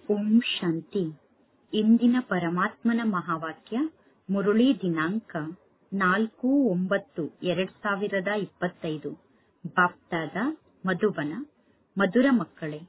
ಓಂ ಶಾಂತಿ. ಇಂದಿನ ಪರಮಾತ್ಮನ ಮಹಾವಾಕ್ಯ ಮುರುಳಿ ದಿನಾಂಕ 4/9/2025. ಬಾಪ್ದಾದ ಮಧುಬನ. ಮಧುರ ಮಕ್ಕಳೇ,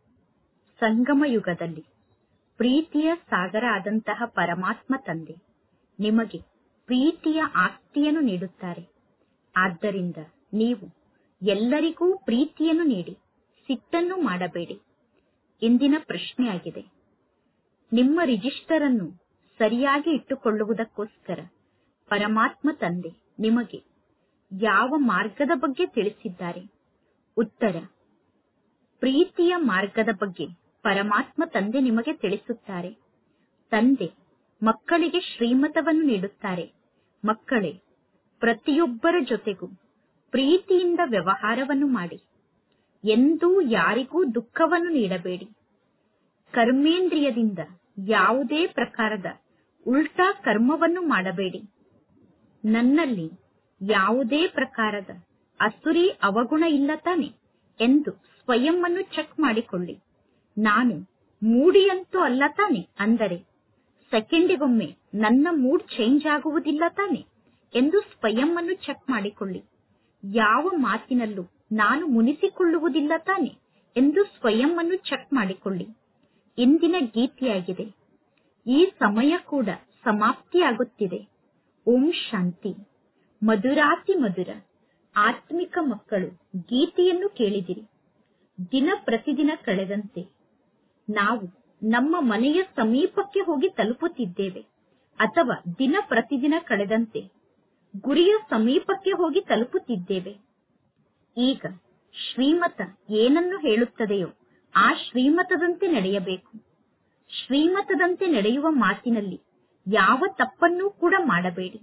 ಸಂಗಮ ಯುಗದಲ್ಲಿ ಪ್ರೀತಿಯ ಸಾಗರ ಆದಂತಹ ಪರಮಾತ್ಮ ತಂದೆ ನಿಮಗೆ ಪ್ರೀತಿಯ ಆಸ್ತಿಯನ್ನು ನೀಡುತ್ತಾರೆ. ಆದ್ದರಿಂದ ನೀವು ಎಲ್ಲರಿಗೂ ಪ್ರೀತಿಯನ್ನು ನೀಡಿ ಸಿಟ್ಟನ್ನು ಮಾಡಬೇಡಿ. ಇಂದಿನ ಪ್ರಶ್ನೆಯಾಗಿದೆ, ನಿಮ್ಮ ರಿಜಿಸ್ಟರ್ ಅನ್ನು ಸರಿಯಾಗಿ ಇಟ್ಟುಕೊಳ್ಳುವುದಕ್ಕೋಸ್ಕರ ಪರಮಾತ್ಮ ತಂದೆ ನಿಮಗೆ ಯಾವ ಮಾರ್ಗದ ಬಗ್ಗೆ ತಿಳಿಸಿದ್ದಾರೆ? ಉತ್ತರ, ಪ್ರೀತಿಯ ಮಾರ್ಗದ ಬಗ್ಗೆ ಪರಮಾತ್ಮ ತಂದೆ ನಿಮಗೆ ತಿಳಿಸುತ್ತಾರೆ. ತಂದೆ ಮಕ್ಕಳಿಗೆ ಶ್ರೀಮತವನ್ನು ನೀಡುತ್ತಾರೆ. ಮಕ್ಕಳೇ, ಪ್ರತಿಯೊಬ್ಬರ ಜೊತೆಗೂ ಪ್ರೀತಿಯಿಂದ ವ್ಯವಹಾರವನ್ನು ಮಾಡಿ. ಎಂದೂ ಯಾರಿಗೂ ದುಃಖವನ್ನು ನೀಡಬೇಡಿ. ಕರ್ಮೇಂದ್ರಿಯದಿಂದ ಯಾವುದೇ ಪ್ರಕಾರದ ಉಲ್ಟಾ ಕರ್ಮವನ್ನು ಮಾಡಬೇಡಿ. ನನ್ನಲ್ಲಿ ಯಾವುದೇ ಪ್ರಕಾರದ ಅಸುರಿ ಅವಗುಣ ಇಲ್ಲ ತಾನೆ ಎಂದು ಸ್ವಯಂ ಅನ್ನು ಚೆಕ್ ಮಾಡಿಕೊಳ್ಳಿ. ನಾನು ಮೂಡಿಯಂತೂ ಅಲ್ಲ ತಾನೆ, ಅಂದರೆ ಸೆಕೆಂಡಿಗೊಮ್ಮೆ ನನ್ನ ಮೂಡ್ ಚೇಂಜ್ ಆಗುವುದಿಲ್ಲ ತಾನೆ ಎಂದು ಸ್ವಯಂ ಅನ್ನು ಚೆಕ್ ಮಾಡಿಕೊಳ್ಳಿ. ಯಾವ ಮಾತಿನಲ್ಲೂ ನಾನು ಮುನಿಸಿಕೊಳ್ಳುವುದಿಲ್ಲ ತಾನೆ ಎಂದು ಸ್ವಯಂ ಅನ್ನು ಚೆಕ್ ಮಾಡಿಕೊಳ್ಳಿ. ಇಂದಿನ ಗೀತೆಯಾಗಿದೆ. ಈ ಸಮಯ ಕೂಡ ಸಮಾಪ್ತಿಯಾಗುತ್ತಿದೆ. ಓಂ ಶಾಂತಿ. ಮಧುರಾತಿ ಮಧುರ ಆತ್ಮಿಕ ಮಕ್ಕಳು, ಗೀತೆಯನ್ನು ಕೇಳಿದಿರಿ. ದಿನ ಪ್ರತಿದಿನ ಕಳೆದಂತೆ ನಾವು ನಮ್ಮ ಮನೆಯ ಸಮೀಪಕ್ಕೆ ಹೋಗಿ ತಲುಪುತ್ತಿದ್ದೇವೆ, ಅಥವಾ ದಿನ ಪ್ರತಿದಿನ ಕಳೆದಂತೆ ಗುರಿಯ ಸಮೀಪಕ್ಕೆ ಹೋಗಿ ತಲುಪುತ್ತಿದ್ದೇವೆ. ಈಗ ಶ್ರೀಮತ ಏನನ್ನು ಹೇಳುತ್ತದೆಯೋ ಆ ಶ್ರೀಮತದಂತೆ ನಡೆಯಬೇಕು. ಶ್ರೀಮತದಂತೆ ನಡೆಯುವ ಮಾತಿನಲ್ಲಿ ಯಾವ ತಪ್ಪನ್ನೂ ಕೂಡ ಮಾಡಬೇಡಿ.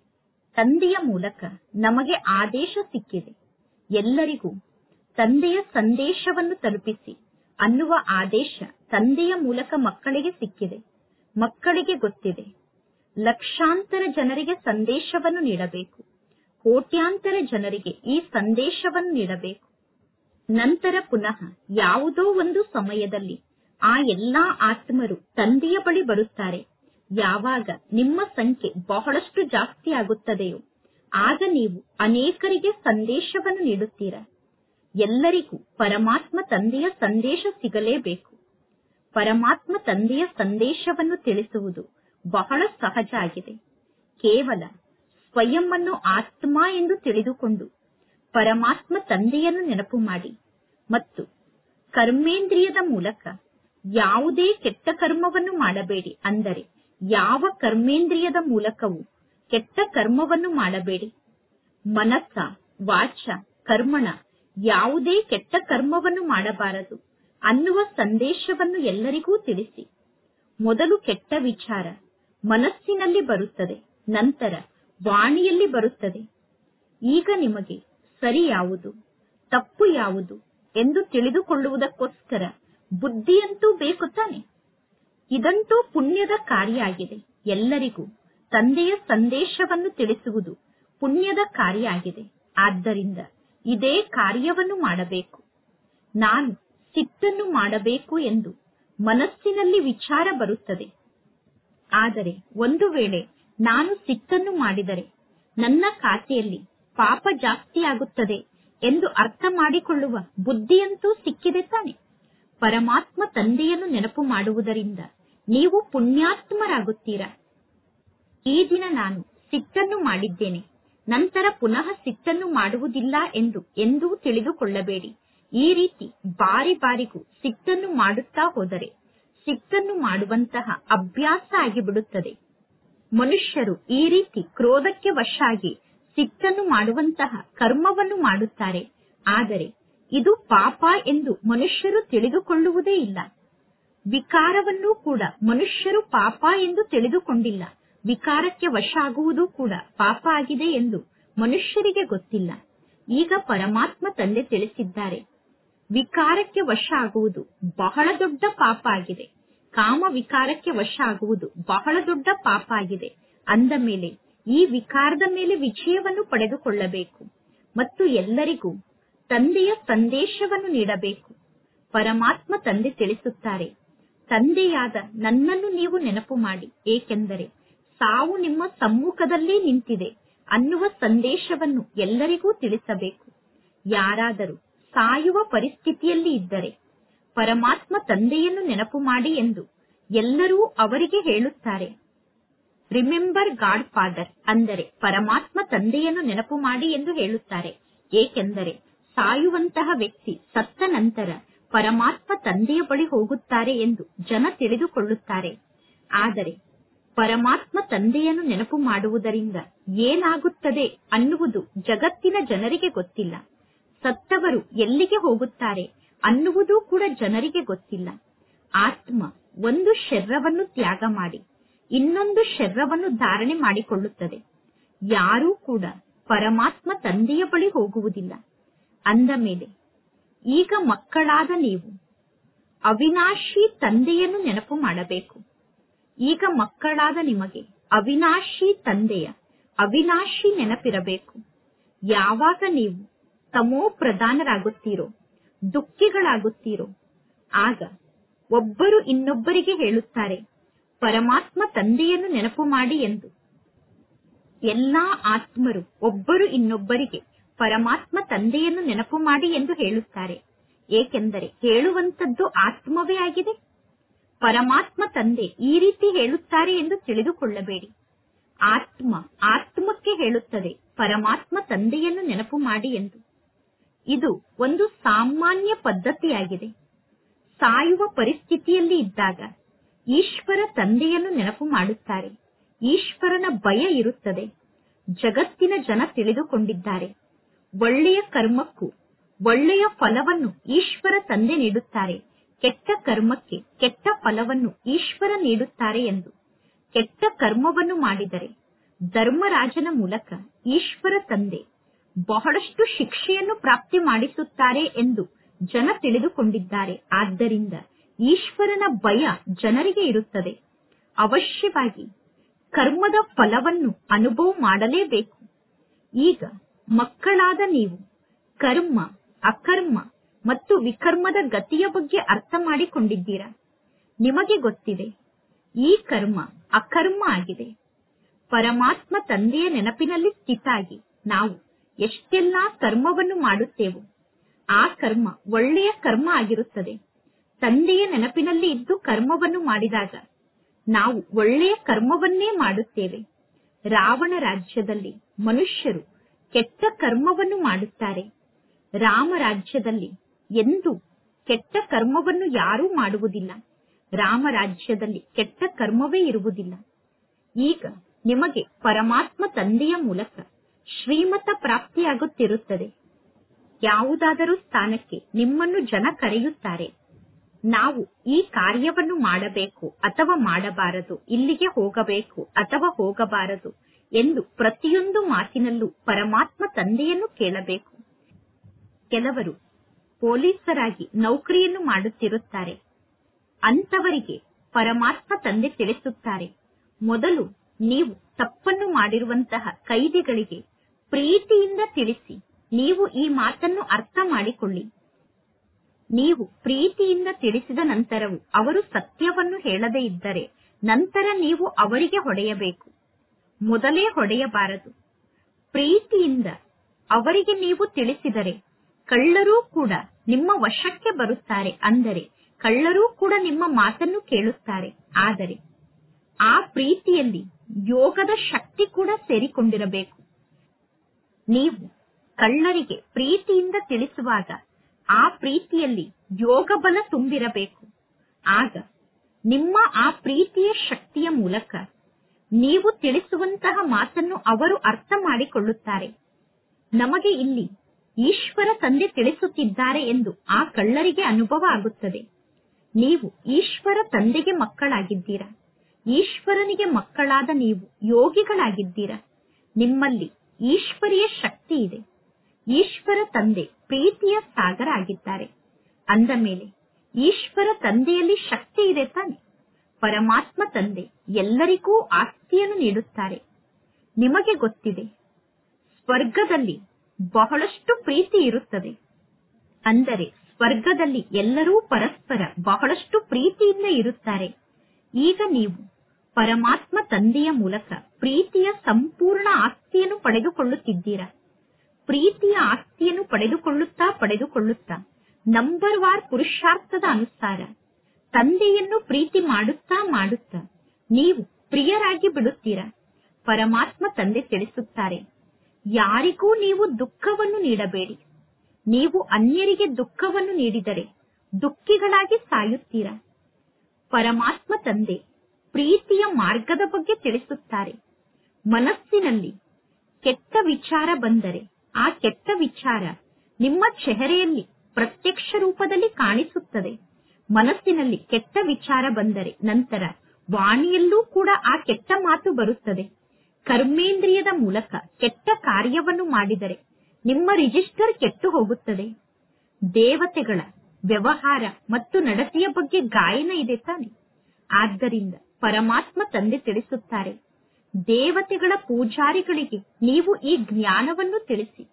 ತಂದೆಯ ಮೂಲಕ ನಮಗೆ ಆದೇಶ ಸಿಕ್ಕಿದೆ, ಎಲ್ಲರಿಗೂ ತಂದೆಯ ಸಂದೇಶವನ್ನು ತಲುಪಿಸಿ ಅನ್ನುವ ಆದೇಶ ತಂದೆಯ ಮೂಲಕ ಮಕ್ಕಳಿಗೆ ಸಿಕ್ಕಿದೆ. ಮಕ್ಕಳಿಗೆ ಗೊತ್ತಿದೆ, ಲಕ್ಷಾಂತರ ಜನರಿಗೆ ಸಂದೇಶವನ್ನು ನೀಡಬೇಕು, ಕೋಟ್ಯಾಂತರ ಜನರಿಗೆ ಈ ಸಂದೇಶವನ್ನು ನೀಡಬೇಕು. ನಂತರ ಪುನಃ ಯಾವುದೋ ಒಂದು ಸಮಯದಲ್ಲಿ ಆ ಎಲ್ಲಾ ಆತ್ಮರು ತಂದೆಯ ಬಳಿ ಬರುತ್ತಾರೆ. ಯಾವಾಗ ನಿಮ್ಮ ಸಂಖ್ಯೆ ಬಹಳಷ್ಟು ಜಾಸ್ತಿ ಆಗುತ್ತದೆಯೋ ಆಗ ನೀವು ಅನೇಕರಿಗೆ ಸಂದೇಶವನ್ನು ನೀಡುತ್ತೀರಾ. ಎಲ್ಲರಿಗೂ ಪರಮಾತ್ಮ ತಂದೆಯ ಸಂದೇಶ ಸಿಗಲೇಬೇಕು. ಪರಮಾತ್ಮ ತಂದೆಯ ಸಂದೇಶವನ್ನು ತಿಳಿಸುವುದು ಬಹಳ ಸಹಜ ಆಗಿದೆ. ಕೇವಲ ಸ್ವಯಂ ಅನ್ನು ಆತ್ಮ ಎಂದು ತಿಳಿದುಕೊಂಡು ಪರಮಾತ್ಮ ತಂದೆಯನ್ನು ನೆನಪು ಮಾಡಿ ಮತ್ತು ಕರ್ಮೇಂದ್ರಿಯದ ಮೂಲಕ ಯಾವುದೇ ಕೆಟ್ಟ ಕರ್ಮವನ್ನು ಮಾಡಬೇಡಿ. ಅಂದರೆ ಯಾವ ಕರ್ಮೇಂದ್ರಿಯದ ಮೂಲಕವೂ ಕೆಟ್ಟ ಕರ್ಮವನ್ನು ಮಾಡಬೇಡಿ. ಮನಸ್ಸ, ವಾಚ, ಕರ್ಮಣ ಯಾವುದೇ ಕೆಟ್ಟ ಕರ್ಮವನ್ನು ಮಾಡಬಾರದು ಅನ್ನುವ ಸಂದೇಶವನ್ನು ಎಲ್ಲರಿಗೂ ತಿಳಿಸಿ. ಮೊದಲು ಕೆಟ್ಟ ವಿಚಾರ ಮನಸ್ಸಿನಲ್ಲಿ ಬರುತ್ತದೆ, ನಂತರ ವಾಣಿಯಲ್ಲಿ ಬರುತ್ತದೆ. ಈಗ ನಿಮಗೆ ಸರಿ ಯಾವುದು, ತಪ್ಪು ಯಾವುದು ಎಂದು ತಿಳಿದುಕೊಳ್ಳುವುದಕ್ಕೋಸ್ಕರ ಬುದ್ಧಿಯಂತೂ ಬೇಕು ತಾನೆ. ಇದಂತೂ ಪುಣ್ಯದ ಕಾರ್ಯ ಆಗಿದೆ. ಎಲ್ಲರಿಗೂ ತಂದೆಯ ಸಂದೇಶವನ್ನು ತಿಳಿಸುವುದು ಪುಣ್ಯದ ಕಾರ್ಯ ಆಗಿದೆ. ಆದ್ದರಿಂದ ಇದೇ ಕಾರ್ಯವನ್ನು ಮಾಡಬೇಕು. ನಾನು ಸಿಟ್ಟನ್ನು ಮಾಡಬೇಕು ಎಂದು ಮನಸ್ಸಿನಲ್ಲಿ ವಿಚಾರ ಬರುತ್ತದೆ. ಆದರೆ ಒಂದು ವೇಳೆ ನಾನು ಸಿಟ್ಟನ್ನು ಮಾಡಿದರೆ ನನ್ನ ಖಾತೆಯಲ್ಲಿ ಪಾಪ ಜಾಸ್ತಿ ಆಗುತ್ತದೆ ಎಂದು ಅರ್ಥ ಮಾಡಿಕೊಳ್ಳುವ ಬುದ್ಧಿಯಂತೂ ಸಿಕ್ಕಿದೆ ತಾನೆ. ಪರಮಾತ್ಮ ತಂದೆಯನ್ನು ನೆನಪು ಮಾಡುವುದರಿಂದ ನೀವು ಪುಣ್ಯಾತ್ಮರಾಗುತ್ತೀರಾ. ಈ ದಿನ ನಾನು ಸಿಟ್ಟನ್ನು ಮಾಡಿದ್ದೇನೆ, ನಂತರ ಪುನಃ ಸಿಟ್ಟನ್ನು ಮಾಡುವುದಿಲ್ಲ ಎಂದು ಎಂದೂ ತಿಳಿದುಕೊಳ್ಳಬೇಡಿ. ಈ ರೀತಿ ಬಾರಿ ಬಾರಿಗೂ ಸಿಟ್ಟನ್ನು ಮಾಡುತ್ತಾ ಹೋದರೆ ಸಿಟ್ಟನ್ನು ಮಾಡುವಂತಹ ಅಭ್ಯಾಸ ಆಗಿಬಿಡುತ್ತದೆ. ಮನುಷ್ಯರು ಈ ರೀತಿ ಕ್ರೋಧಕ್ಕೆ ವಶ ಆಗಿ ಸಿಟ್ಟನ್ನು ಮಾಡುವಂತಹ ಕರ್ಮವನ್ನು ಮಾಡುತ್ತಾರೆ. ಆದರೆ ಇದು ಪಾಪ ಎಂದು ಮನುಷ್ಯರು ತಿಳಿದುಕೊಳ್ಳುವುದೇ ಇಲ್ಲ. ವಿಕಾರವನ್ನೂ ಕೂಡ ಮನುಷ್ಯರು ಪಾಪ ಎಂದು ತಿಳಿದುಕೊಂಡಿಲ್ಲ. ವಿಕಾರಕ್ಕೆ ವಶ ಆಗುವುದು ಕೂಡ ಪಾಪ ಆಗಿದೆ ಎಂದು ಮನುಷ್ಯರಿಗೆ ಗೊತ್ತಿಲ್ಲ. ಈಗ ಪರಮಾತ್ಮ ತಂದೆ ತಿಳಿಸಿದ್ದಾರೆ, ವಿಕಾರಕ್ಕೆ ವಶ ಆಗುವುದು ಬಹಳ ದೊಡ್ಡ ಪಾಪ ಆಗಿದೆ. ಕಾಮ ವಿಕಾರಕ್ಕೆ ವಶ ಆಗುವುದು ಬಹಳ ದೊಡ್ಡ ಪಾಪ ಆಗಿದೆ. ಅಂದ ಮೇಲೆ ಈ ವಿಕಾರದ ಮೇಲೆ ವಿಜಯವನ್ನು ಪಡೆದುಕೊಳ್ಳಬೇಕು ಮತ್ತು ಎಲ್ಲರಿಗೂ ತಂದೆಯ ಸಂದೇಶವನ್ನು ನೀಡಬೇಕು. ಪರಮಾತ್ಮ ತಂದೆ ತಿಳಿಸುತ್ತಾರೆ, ತಂದೆಯಾದ ನನ್ನನ್ನು ನೀವು ನೆನಪು ಮಾಡಿ, ಏಕೆಂದರೆ ಸಾವು ನಿಮ್ಮ ಸಮ್ಮುಖದಲ್ಲೇ ನಿಂತಿದೆ ಅನ್ನುವ ಸಂದೇಶವನ್ನು ಎಲ್ಲರಿಗೂ ತಿಳಿಸಬೇಕು. ಯಾರಾದರೂ ಸಾಯುವ ಪರಿಸ್ಥಿತಿಯಲ್ಲಿ ಇದ್ದರೆ ಪರಮಾತ್ಮ ತಂದೆಯನ್ನು ನೆನಪು ಮಾಡಿ ಎಂದು ಎಲ್ಲರೂ ಅವರಿಗೆ ಹೇಳುತ್ತಾರೆ. ರಿಮೆಂಬರ್ ಗಾಡ್ ಫಾದರ್ ಅಂದರೆ ಪರಮಾತ್ಮ ತಂದೆಯನ್ನು ನೆನಪು ಮಾಡಿ ಎಂದು ಹೇಳುತ್ತಾರೆ. ಏಕೆಂದರೆ ಸಾಯುವಂತಹ ವ್ಯಕ್ತಿ ಸತ್ತ ನಂತರ ಪರಮಾತ್ಮ ತಂದೆಯ ಬಳಿ ಹೋಗುತ್ತಾರೆ ಎಂದು ಜನ ತಿಳಿದುಕೊಳ್ಳುತ್ತಾರೆ. ಆದರೆ ಪರಮಾತ್ಮ ತಂದೆಯನ್ನು ನೆನಪು ಮಾಡುವುದರಿಂದ ಏನಾಗುತ್ತದೆ ಅನ್ನುವುದು ಜಗತ್ತಿನ ಜನರಿಗೆ ಗೊತ್ತಿಲ್ಲ. ಸತ್ತವರು ಎಲ್ಲಿಗೆ ಹೋಗುತ್ತಾರೆ ಅನ್ನುವುದೂ ಕೂಡ ಜನರಿಗೆ ಗೊತ್ತಿಲ್ಲ. ಆತ್ಮ ಒಂದು ಶರೀರವನ್ನು ತ್ಯಾಗ ಮಾಡಿ ಇನ್ನೊಂದು ಶರೀರವನ್ನು ಧಾರಣೆ ಮಾಡಿಕೊಳ್ಳುತ್ತದೆ. ಯಾರೂ ಕೂಡ ಪರಮಾತ್ಮ ತಂದೆಯ ಬಳಿ ಹೋಗುವುದಿಲ್ಲ. ಅಂದ ಮೇಲೆ ಈಗ ಮಕ್ಕಳಾದ ನೀವು ಅವಿನಾಶಿ ತಂದೆಯನ್ನು ನೆನಪು ಮಾಡಬೇಕು. ಈಗ ಮಕ್ಕಳಾದ ನಿಮಗೆ ಅವಿನಾಶಿ ತಂದೆಯ ಅವಿನಾಶಿ ನೆನಪಿರಬೇಕು. ಯಾವಾಗ ನೀವು ತಮೋ ಪ್ರಧಾನರಾಗುತ್ತೀರೋ, ದುಃಖಿಗಳಾಗುತ್ತೀರೋ, ಆಗ ಒಬ್ಬರು ಇನ್ನೊಬ್ಬರಿಗೆ ಹೇಳುತ್ತಾರೆ ಪರಮಾತ್ಮ ತಂದೆಯನ್ನು ನೆನಪು ಮಾಡಿ ಎಂದು. ಎಲ್ಲಾ ಆತ್ಮರು ಒಬ್ಬರು ಇನ್ನೊಬ್ಬರಿಗೆ ಪರಮಾತ್ಮ ತಂದೆಯನ್ನು ನೆನಪು ಮಾಡಿ ಎಂದು ಹೇಳುತ್ತಾರೆ. ಏಕೆಂದರೆ ಹೇಳುವಂತದ್ದು ಆತ್ಮವೇ ಆಗಿದೆ. ಪರಮಾತ್ಮ ತಂದೆ ಈ ರೀತಿ ಹೇಳುತ್ತಾರೆ ಎಂದು ತಿಳಿದುಕೊಳ್ಳಬೇಡಿ. ಆತ್ಮಕ್ಕೆ ಹೇಳುತ್ತದೆ ಪರಮಾತ್ಮ ತಂದೆಯನ್ನು ನೆನಪು ಮಾಡಿ ಎಂದು. ಇದು ಒಂದು ಸಾಮಾನ್ಯ ಪದ್ಧತಿಯಾಗಿದೆ. ಸಾಯುವ ಪರಿಸ್ಥಿತಿಯಲ್ಲಿ ಇದ್ದಾಗ ಈಶ್ವರ ತಂದೆಯನ್ನು ನೆನಪು ಮಾಡುತ್ತಾರೆ. ಈಶ್ವರನ ಭಯ ಇರುತ್ತದೆ. ಜಗತ್ತಿನ ಜನ ತಿಳಿದುಕೊಂಡಿದ್ದಾರೆ, ಒಳ್ಳೆಯ ಕರ್ಮಕ್ಕೂ ಒಳ್ಳೆಯ ಫಲವನ್ನು ಈಶ್ವರ ತಂದೆ ನೀಡುತ್ತಾರೆ, ಕೆಟ್ಟ ಕರ್ಮಕ್ಕೆ ಕೆಟ್ಟ ಫಲವನ್ನು ಈಶ್ವರ ನೀಡುತ್ತಾರೆ ಎಂದು. ಕೆಟ್ಟ ಕರ್ಮವನ್ನು ಮಾಡಿದರೆ ಧರ್ಮರಾಜನ ಮೂಲಕ ಈಶ್ವರ ತಂದೆ ಬಹಳಷ್ಟು ಶಿಕ್ಷೆಯನ್ನು ಪ್ರಾಪ್ತಿ ಮಾಡಿಸುತ್ತಾರೆ ಎಂದು ಜನ ತಿಳಿದುಕೊಂಡಿದ್ದಾರೆ. ಆದ್ದರಿಂದ ಈಶ್ವರನ ಭಯ ಜನರಿಗೆ ಇರುತ್ತದೆ. ಅವಶ್ಯವಾಗಿ ಕರ್ಮದ ಫಲವನ್ನು ಅನುಭವ ಮಾಡಲೇಬೇಕು. ಈಗ ಮಕ್ಕಳಾದ ನೀವು ಕರ್ಮ, ಅಕರ್ಮ ಮತ್ತು ವಿಕರ್ಮದ ಗತಿಯ ಬಗ್ಗೆ ಅರ್ಥ ಮಾಡಿಕೊಂಡಿದ್ದೀರಾ. ನಿಮಗೆ ಗೊತ್ತಿದೆ ಈ ಕರ್ಮ ಅಕರ್ಮ ಆಗಿದೆ. ಪರಮಾತ್ಮ ತಂದೆಯ ನೆನಪಿನಲ್ಲಿ ಸ್ಥಿತಾಗಿ ನಾವು ಎಷ್ಟೆಲ್ಲಾ ಕರ್ಮವನ್ನು ಮಾಡುತ್ತೇವೋ ಆ ಕರ್ಮ ಒಳ್ಳೆಯ ಕರ್ಮ ಆಗಿರುತ್ತದೆ. ತಂದೆಯ ನೆನಪಿನಲ್ಲಿ ಇದ್ದು ಕರ್ಮವನ್ನು ಮಾಡಿದಾಗ ನಾವು ಒಳ್ಳೆಯ ಕರ್ಮವನ್ನೇ ಮಾಡುತ್ತೇವೆ. ರಾವಣ ರಾಜ್ಯದಲ್ಲಿ ಮನುಷ್ಯರು ಕೆಟ್ಟ ಕರ್ಮವನ್ನು ಮಾಡುತ್ತಾರೆ. ರಾಮ ರಾಜ್ಯದಲ್ಲಿ ಎಂದೂ ಕೆಟ್ಟ ಕರ್ಮವನ್ನು ಯಾರೂ ಮಾಡುವುದಿಲ್ಲ. ರಾಮ ರಾಜ್ಯದಲ್ಲಿ ಕೆಟ್ಟ ಕರ್ಮವೇ ಇರುವುದಿಲ್ಲ. ಈಗ ನಿಮಗೆ ಪರಮಾತ್ಮ ತಂದೆಯ ಮೂಲಕ ಶ್ರೀಮತ ಪ್ರಾಪ್ತಿಯಾಗುತ್ತಿರುತ್ತದೆ. ಯಾವುದಾದರೂ ಸ್ಥಾನಕ್ಕೆ ನಿಮ್ಮನ್ನು ಜನ ಕರೆಯುತ್ತಾರೆ. ನಾವು ಈ ಕಾರ್ಯವನ್ನು ಮಾಡಬೇಕು ಅಥವಾ ಮಾಡಬಾರದು, ಇಲ್ಲಿಗೆ ಹೋಗಬೇಕು ಅಥವಾ ಹೋಗಬಾರದು ಎಂದು ಪ್ರತಿಯೊಂದು ಮಾತಿನಲ್ಲೂ ಪರಮಾತ್ಮ ತಂದೆಯನ್ನು ಕೇಳಬೇಕು. ಕೆಲವರು ಪೊಲೀಸರಾಗಿ ನೌಕರಿಯನ್ನು ಮಾಡುತ್ತಿರುತ್ತಾರೆ. ಅಂತವರಿಗೆ ಪರಮಾತ್ಮ ತಂದೆ ತಿಳಿಸುತ್ತಾರೆ, ಮೊದಲು ನೀವು ತಪ್ಪನ್ನು ಮಾಡಿರುವಂತಹ ಕೈದಿಗಳಿಗೆ ಪ್ರೀತಿಯಿಂದ ತಿಳಿಸಿ. ನೀವು ಈ ಮಾತನ್ನು ಅರ್ಥ ಮಾಡಿಕೊಳ್ಳಿ. ನೀವು ಪ್ರೀತಿಯಿಂದ ತಿಳಿಸಿದ ನಂತರವೂ ಅವರು ಸತ್ಯವನ್ನು ಹೇಳದೇ ಇದ್ದರೆ ನಂತರ ನೀವು ಅವರಿಗೆ ಹೊಡೆಯಬೇಕು. ಮೊದಲೇ ಹೊಡೆಯಬಾರದು. ಪ್ರೀತಿಯಿಂದ ಅವರಿಗೆ ನೀವು ತಿಳಿಸಿದರೆ ಕಳ್ಳರೂ ಕೂಡ ನಿಮ್ಮ ವಶಕ್ಕೆ ಬರುತ್ತಾರೆ. ಅಂದರೆ ಕಳ್ಳರೂ ಕೂಡ ನಿಮ್ಮ ಮಾತನ್ನು ಕೇಳುತ್ತಾರೆ. ಆದರೆ ಆ ಪ್ರೀತಿಯಲ್ಲಿ ಯೋಗದ ಶಕ್ತಿ ಕೂಡ ಸೇರಿಕೊಂಡಿರಬೇಕು. ನೀವು ಕಳ್ಳರಿಗೆ ಪ್ರೀತಿಯಿಂದ ತಿಳಿಸುವಾಗ ಆ ಪ್ರೀತಿಯಲ್ಲಿ ಯೋಗ ಬಲ ತುಂಬಿರಬೇಕು. ಆಗ ನಿಮ್ಮ ಆ ಪ್ರೀತಿಯ ಶಕ್ತಿಯ ಮೂಲಕ ನೀವು ತಿಳಿಸುವಂತಹ ಮಾತನ್ನು ಅವರು ಅರ್ಥ ಮಾಡಿಕೊಳ್ಳುತ್ತಾರೆ. ನಮಗೆ ಇಲ್ಲಿ ಈಶ್ವರ ತಂದೆ ತಿಳಿಸುತ್ತಿದ್ದಾರೆ ಎಂದು ಆ ಕಳ್ಳರಿಗೆ ಅನುಭವ ಆಗುತ್ತದೆ. ನೀವು ಈಶ್ವರ ತಂದೆಗೆ ಮಕ್ಕಳಾಗಿದ್ದೀರಾ. ಈಶ್ವರನಿಗೆ ಮಕ್ಕಳಾದ ನೀವು ಯೋಗಿಗಳಾಗಿದ್ದೀರಾ. ನಿಮ್ಮಲ್ಲಿ ಈಶ್ವರಿಯ ಶಕ್ತಿ ಇದೆ. ಈಶ್ವರ ತಂದೆ ಪ್ರೀತಿಯ ಸಾಗರ ಆಗಿದ್ದಾರೆ. ಅಂದ ಮೇಲೆ ಈಶ್ವರ ತಂದೆಯಲ್ಲಿ ಶಕ್ತಿ ಇದೆ ತಾನೆ. ಪರಮಾತ್ಮ ತಂದೆ ಎಲ್ಲರಿಗೂ ಆಸ್ತಿಯನ್ನು ನೀಡುತ್ತಾರೆ. ನಿಮಗೆ ಗೊತ್ತಿದೆ, ಸ್ವರ್ಗದಲ್ಲಿ ಬಹಳಷ್ಟು ಪ್ರೀತಿ ಇರುತ್ತದೆ. ಅಂದರೆ ಸ್ವರ್ಗದಲ್ಲಿ ಎಲ್ಲರೂ ಪರಸ್ಪರ ಬಹಳಷ್ಟು ಪ್ರೀತಿಯಿಂದ ಇರುತ್ತಾರೆ. ಈಗ ನೀವು ಪರಮಾತ್ಮ ತಂದೆಯ ಮೂಲಕ ಪ್ರೀತಿಯ ಸಂಪೂರ್ಣ ಆಸ್ತಿಯನ್ನು ಪಡೆದುಕೊಳ್ಳುತ್ತಿದ್ದೀರಾ. ಪ್ರೀತಿಯ ಆಸ್ತಿಯನ್ನು ಪಡೆದುಕೊಳ್ಳುತ್ತಾ ನಂಬರ್ ವಾರ್ ಪುರುಷಾರ್ಥದ ಅನುಸಾರ ತಂದೆಯನ್ನು ಪ್ರೀತಿ ಮಾಡುತ್ತಾ ನೀವು ಪ್ರಿಯರಾಗಿ ಬಿಡುತ್ತೀರಾ. ಪರಮಾತ್ಮ ತಂದೆ ತಿಳಿಸುತ್ತಾರೆ, ಯಾರಿಗೂ ನೀವು ದುಃಖವನ್ನು ನೀಡಬೇಡಿ. ನೀವು ಅನ್ಯರಿಗೆ ದುಃಖವನ್ನು ನೀಡಿದರೆ ದುಃಖಿಗಳಾಗಿ ಸಾಯುತ್ತೀರಾ. ಪರಮಾತ್ಮ ತಂದೆ ಪ್ರೀತಿಯ ಮಾರ್ಗದ ಬಗ್ಗೆ ತಿಳಿಸುತ್ತಾರೆ. ಮನಸ್ಸಿನಲ್ಲಿ ಕೆಟ್ಟ ವಿಚಾರ ಬಂದರೆ ಆ ಕೆಟ್ಟ ವಿಚಾರ ನಿಮ್ಮ ಚೆಹರೆಯಲ್ಲಿ ಪ್ರತ್ಯಕ್ಷ ರೂಪದಲ್ಲಿ ಕಾಣಿಸುತ್ತದೆ. ಮನಸ್ಸಿನಲ್ಲಿ ಕೆಟ್ಟ ವಿಚಾರ ಬಂದರೆ ನಂತರ ವಾಣಿಯಲ್ಲೂ ಕೂಡ ಆ ಕೆಟ್ಟ ಮಾತು ಬರುತ್ತದೆ. ಕರ್ಮೇಂದ್ರಿಯದ ಮೂಲಕ ಕೆಟ್ಟ ಕಾರ್ಯವನ್ನು ಮಾಡಿದರೆ ನಿಮ್ಮ ರಿಜಿಸ್ಟರ್ ಕೆಟ್ಟು ಹೋಗುತ್ತದೆ. ದೇವತೆಗಳ ವ್ಯವಹಾರ ಮತ್ತು ನಡತೆಯ ಬಗ್ಗೆ ಗಾಯನ ಇದೆ ತಾನೆ. ಆದ್ದರಿಂದ ಪರಮಾತ್ಮ ತಂದೆ ತಿಳಿಸುತ್ತಾರೆ, ದೇವತೆಗಳ ಪೂಜಾರಿಗಳಿಗೆ ನೀವು ಈ ಜ್ಞಾನವನ್ನು ತಿಳಿಸಿ.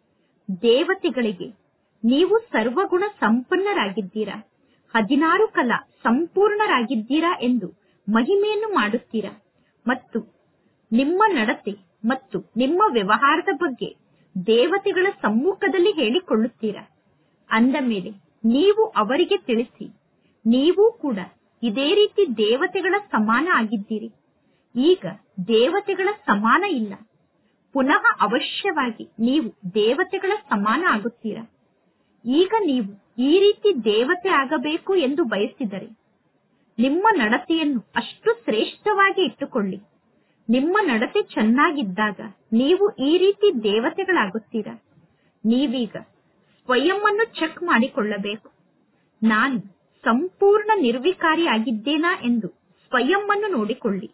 ದೇವತೆಗಳಿಗೆ ನೀವು ಸರ್ವಗುಣ ಸಂಪನ್ನರಾಗಿದ್ದೀರಾ, 16 ಕಲಾ ಸಂಪೂರ್ಣರಾಗಿದ್ದೀರಾ ಎಂದು ಮಹಿಮೆಯನ್ನು ಮಾಡುತ್ತೀರಾ. ಮತ್ತು ನಿಮ್ಮ ನಡತೆ ಮತ್ತು ನಿಮ್ಮ ವ್ಯವಹಾರದ ಬಗ್ಗೆ ದೇವತೆಗಳ ಸಮ್ಮುಖದಲ್ಲಿ ಹೇಳಿಕೊಳ್ಳುತ್ತೀರಾ. ಅಂದ ಮೇಲೆ ನೀವು ಅವರಿಗೆ ತಿಳಿಸಿ, ನೀವು ಕೂಡ ಇದೇ ರೀತಿ ದೇವತೆಗಳ ಸಮಾನ ಆಗಿದ್ದೀರಿ. ಈಗ ದೇವತೆಗಳ ಸಮಾನ ಇಲ್ಲ, ಪುನಃ ಅವಶ್ಯವಾಗಿ ನೀವು ದೇವತೆಗಳ ಸಮಾನ ಆಗುತ್ತೀರಾ. ಈಗ ನೀವು ಈ ರೀತಿ ದೇವತೆ ಆಗಬೇಕು ಎಂದು ಬಯಸಿದರೆ ನಿಮ್ಮ ನಡತೆಯನ್ನು ಅಷ್ಟು ಶ್ರೇಷ್ಠವಾಗಿ ಇಟ್ಟುಕೊಳ್ಳಿ. ನಿಮ್ಮ ನಡತೆ ಚೆನ್ನಾಗಿದ್ದಾಗ ನೀವು ಈ ರೀತಿ ದೇವತೆಗಳಾಗುತ್ತೀರಾ. ನೀವೀಗ ಸ್ವಯಂ ಅನ್ನು ಚೆಕ್ ಮಾಡಿಕೊಳ್ಳಬೇಕು. ನಾನು ಸಂಪೂರ್ಣ ನಿರ್ವಿಕಾರಿ ಆಗಿದ್ದೇನಾ ಎಂದು ಸ್ವಯಂ ಅನ್ನು ನೋಡಿಕೊಳ್ಳಿ.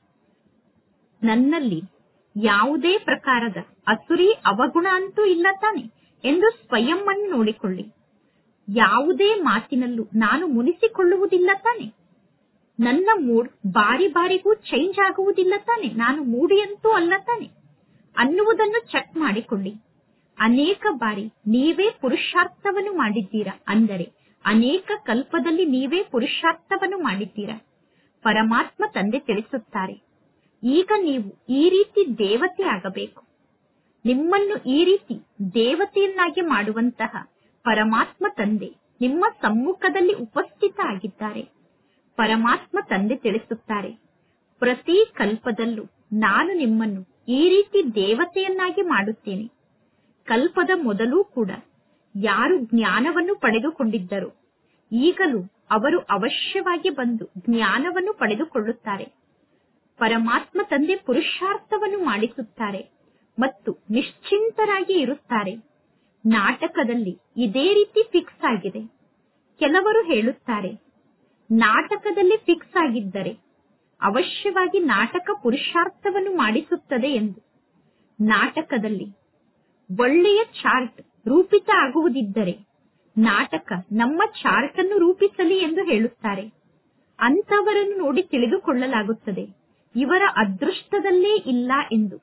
ನನ್ನಲ್ಲಿ ಯಾವುದೇ ಪ್ರಕಾರದ ಅಸುರಿ ಅವಗುಣ ಅಂತೂ ಇಲ್ಲ ತಾನೆ ಎಂದು ಸ್ವಯಂ ಅನ್ನು ನೋಡಿಕೊಳ್ಳಿ. ಯಾವುದೇ ಮಾತಿನಲ್ಲೂ ನಾನು ಮುನಿಸಿಕೊಳ್ಳುವುದಿಲ್ಲ ತಾನೆ. ನನ್ನ ಮೂಡ್ ಬಾರಿ ಬಾರಿಗೂ ಚೇಂಜ್ ಆಗುವುದಿಲ್ಲ ತಾನೆ. ನಾನು ಮೂಡಿಯಂತೂ ಅಲ್ಲ ತಾನೆ ಅನ್ನುವುದನ್ನು ಚೆಕ್ ಮಾಡಿಕೊಳ್ಳಿ. ಅನೇಕ ಬಾರಿ ನೀವೇ ಪುರುಷಾರ್ಥವನ್ನು ಮಾಡಿದ್ದೀರಾ, ಅಂದರೆ ಅನೇಕ ಕಲ್ಪದಲ್ಲಿ ನೀವೇ ಪುರುಷಾರ್ಥವನ್ನು ಮಾಡಿದ್ದೀರಾ. ಪರಮಾತ್ಮ ತಂದೆ ತಿಳಿಸುತ್ತಾರೆ, ಈಗ ನೀವು ಈ ರೀತಿ ದೇವತೆ ಆಗಬೇಕು. ನಿಮ್ಮನ್ನು ಈ ರೀತಿ ದೇವತೆಯನ್ನಾಗಿ ಮಾಡುವಂತಹ ಪರಮಾತ್ಮ ತಂದೆ ನಿಮ್ಮ ಸಮ್ಮುಖದಲ್ಲಿ ಉಪಸ್ಥಿತ ಆಗಿದ್ದಾರೆ. ಪರಮಾತ್ಮ ತಂದೆ ತಿಳಿಸುತ್ತಾರೆ, ಪ್ರತಿ ಕಲ್ಪದಲ್ಲೂ ನಾನು ನಿಮ್ಮನ್ನು ಈ ರೀತಿ ದೇವತೆಯನ್ನಾಗಿ ಮಾಡುತ್ತೇನೆ. ಕಲ್ಪದ ಮೊದಲೂ ಕೂಡ ಯಾರು ಜ್ಞಾನವನ್ನು ಪಡೆದುಕೊಂಡಿದ್ದರೋ ಈಗಲೂ ಅವರು ಅವಶ್ಯವಾಗಿ ಬಂದು ಜ್ಞಾನವನ್ನು ಪಡೆದುಕೊಳ್ಳುತ್ತಾರೆ. ಪರಮಾತ್ಮ ತಂದೆ ಪುರುಷಾರ್ಥವನ್ನು ಮಾಡಿಸುತ್ತಾರೆ ಮತ್ತು ನಿಶ್ಚಿಂತರಾಗಿ ಇರುತ್ತಾರೆ. ನಾಟಕದಲ್ಲಿ ಇದೇ ರೀತಿ ಫಿಕ್ಸ್ ಆಗಿದೆ. ಕೆಲವರು ಹೇಳುತ್ತಾರೆ, ನಾಟಕದಲ್ಲಿ ಫಿಕ್ಸ್ ಆಗಿದ್ದರೆ ಅವಶ್ಯವಾಗಿ ನಾಟಕ ಪುರುಷಾರ್ಥವನ್ನು ಮಾಡಿಸುತ್ತದೆ ಎಂದು. ನಾಟಕದಲ್ಲಿ ಒಳ್ಳೆಯ ಚಾರ್ಟ್ ರೂಪಿತ ಆಗುವುದಿದ್ದರೆ ನಾಟಕ ನಮ್ಮ ಚಾರ್ಟ್ ಅನ್ನು ರೂಪಿಸಲಿ ಎಂದು ಹೇಳುತ್ತಾರೆ. ಅಂತವರನ್ನು ನೋಡಿ ತಿಳಿದುಕೊಳ್ಳಲಾಗುತ್ತದೆ ಇವರ ಅದೃಷ್ಟದಲ್ಲೇ ಇಲ್ಲ ಎಂದು.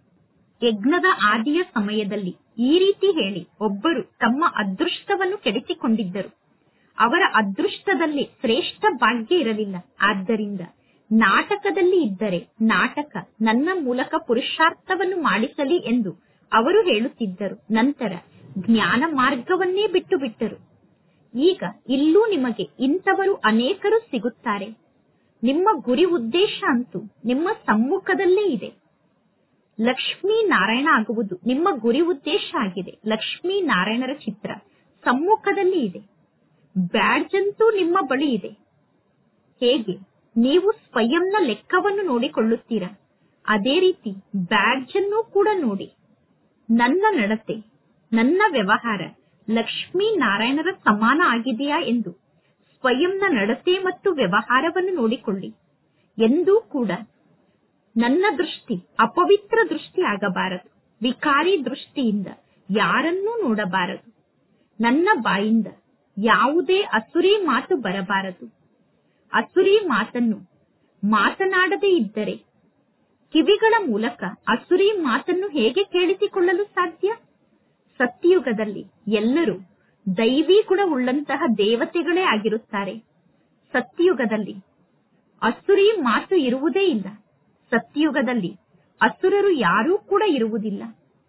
ಯಜ್ಞದ ಆದಿಯ ಸಮಯದಲ್ಲಿ ಈ ರೀತಿ ಹೇಳಿ ಒಬ್ಬರು ತಮ್ಮ ಅದೃಷ್ಟವನ್ನು ಕೆಡಿಸಿಕೊಂಡಿದ್ದರು. ಅವರ ಅದೃಷ್ಟದಲ್ಲಿ ಶ್ರೇಷ್ಠ ಭಾಗ್ಯ ಇರಲಿಲ್ಲ. ಆದ್ದರಿಂದ ನಾಟಕದಲ್ಲಿ ಇದ್ದರೆ ನಾಟಕ ನನ್ನ ಮೂಲಕ ಪುರುಷಾರ್ಥವನ್ನು ಮಾಡಿಸಲಿ ಎಂದು ಅವರು ಹೇಳುತ್ತಿದ್ದರು. ನಂತರ ಜ್ಞಾನ ಮಾರ್ಗವನ್ನೇ ಬಿಟ್ಟು ಬಿಟ್ಟರು. ಈಗ ಇಲ್ಲೂ ನಿಮಗೆ ಇಂಥವರು ಅನೇಕರು ಸಿಗುತ್ತಾರೆ. ನಿಮ್ಮ ಗುರಿ ಉದ್ದೇಶ ಅಂತೂ ನಿಮ್ಮ ಸಮ್ಮುಖದಲ್ಲೇ ಇದೆ. ಲಕ್ಷ್ಮೀ ನಾರಾಯಣ ಆಗುವುದು ನಿಮ್ಮ ಗುರಿ ಉದ್ದೇಶ ಆಗಿದೆ. ಲಕ್ಷ್ಮೀ ನಾರಾಯಣರ ಚಿತ್ರ ಸಮ್ಮುಖದಲ್ಲಿ ಇದೆ. ಬ್ಯಾಡ್ಜ್ ಅಂತೂ ನಿಮ್ಮ ಬಳಿ ಇದೆ. ಹೇಗೆ ನೀವು ಸ್ವಯಂನ ಲೆಕ್ಕವನ್ನು ನೋಡಿಕೊಳ್ಳುತ್ತೀರಾ, ಅದೇ ರೀತಿ ಬ್ಯಾಡ್ಜ್ ಅನ್ನು ಕೂಡ ನೋಡಿ. ನನ್ನ ನಡತೆ, ನನ್ನ ವ್ಯವಹಾರ ಲಕ್ಷ್ಮೀ ನಾರಾಯಣರ ಸಮಾನ ಆಗಿದೆಯಾ ಎಂದು ಸ್ವಯಂನ ನಡತೆ ಮತ್ತು ವ್ಯವಹಾರವನ್ನು ನೋಡಿಕೊಳ್ಳಿ. ಎಂದೂ ಕೂಡ ನನ್ನ ದೃಷ್ಟಿ ಅಪವಿತ್ರ ದೃಷ್ಟಿ ಆಗಬಾರದು. ವಿಕಾರಿ ದೃಷ್ಟಿಯಿಂದ ಯಾರನ್ನೂ ನೋಡಬಾರದು. ನನ್ನ ಬಾಯಿಂದ ಯಾವುದೇ ಅಸುರಿ ಮಾತು ಬರಬಾರದು. ಅಸುರಿ ಮಾತನ್ನು ಮಾತನಾಡದೇ ಇದ್ದರೆ ಕಿವಿಗಳ ಮೂಲಕ ಅಸುರಿ ಮಾತನ್ನು ಹೇಗೆ ಕೇಳಿಸಿಕೊಳ್ಳಲು ಸಾಧ್ಯ? ಸತ್ಯಯುಗದಲ್ಲಿ ಎಲ್ಲರೂ ದೈವಿ ಗುಣ ಉಳ್ಳಂತಹ ದೇವತೆಗಳೇ ಆಗಿರುತ್ತಾರೆ. ಸತ್ಯಯುಗದಲ್ಲಿ ಅಸುರಿ ಮಾತು ಇರುವುದೇ ಇಲ್ಲ. ಸತ್ಯಯುಗದಲ್ಲಿ ಅಸುರರು ಯಾರೂ ಕೂಡ ಇರುವುದಿಲ್ಲ.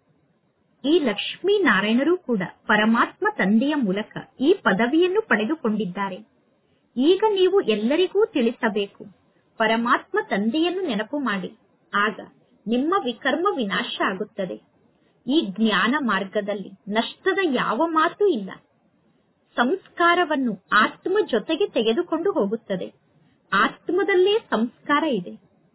ಈ ಲಕ್ಷ್ಮೀನಾರಾಯಣರು ಕೂಡ ಪರಮಾತ್ಮ ತಂದೆಯ ಮೂಲಕ ಈ ಪದವಿಯನ್ನು ಪಡೆದುಕೊಂಡಿದ್ದಾರೆ. ಈಗ ನೀವು ಎಲ್ಲರಿಗೂ ತಿಳಿಸಬೇಕು, ಪರಮಾತ್ಮ ತಂದೆಯನ್ನು ನೆನಪು ಮಾಡಿ, ಆಗ ನಿಮ್ಮ ವಿಕರ್ಮ ವಿನಾಶ ಆಗುತ್ತದೆ. ಈ ಜ್ಞಾನ ಮಾರ್ಗದಲ್ಲಿ ನಷ್ಟದ ಯಾವ ಮಾತು ಇಲ್ಲ. ಸಂಸ್ಕಾರವನ್ನು ಆತ್ಮ ಜೊತೆಗೆ ತೆಗೆದುಕೊಂಡು ಹೋಗುತ್ತದೆ. ಆತ್ಮದಲ್ಲೇ ಸಂಸ್ಕಾರ ಇದೆ.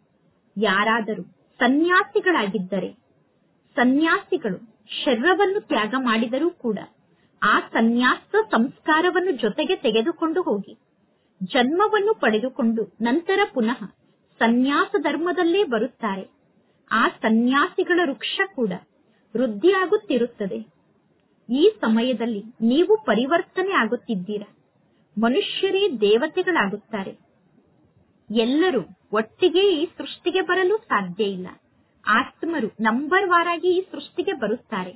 ಯಾರಾದರೂ ಸನ್ಯಾಸಿಗಳಾಗಿದ್ದರೆ, ಸನ್ಯಾಸಿಗಳು ಶರೀರವನ್ನು ತ್ಯಾಗ ಮಾಡಿದರೂ ಕೂಡ ಆ ಸನ್ಯಾಸ ಸಂಸ್ಕಾರವನ್ನು ಜೊತೆಗೆ ತೆಗೆದುಕೊಂಡು ಹೋಗಿ ಜನ್ಮವನ್ನು ಪಡೆದುಕೊಂಡು ನಂತರ ಪುನಃ ಸನ್ಯಾಸ ಧರ್ಮದಲ್ಲೇ ಬರುತ್ತಾರೆ. ಆ ಸನ್ಯಾಸಿಗಳ ವೃಕ್ಷ ಕೂಡ ವೃದ್ಧಿಯಾಗುತ್ತಿರುತ್ತದೆ. ಈ ಸಮಯದಲ್ಲಿ ನೀವು ಪರಿವರ್ತನೆ ಆಗುತ್ತಿದ್ದೀರಾ. ಮನುಷ್ಯರೇ ದೇವತೆಗಳಾಗುತ್ತಾರೆ. ಎಲ್ಲರೂ ಒಟ್ಟಿಗೆ ಈ ಸೃಷ್ಟಿಗೆ ಬರಲು ಸಾಧ್ಯ ಇಲ್ಲ. ಆತ್ಮರು ನಂಬರ್ ವಾರಾಗಿ ಈ ಸೃಷ್ಟಿಗೆ ಬರುತ್ತಾರೆ.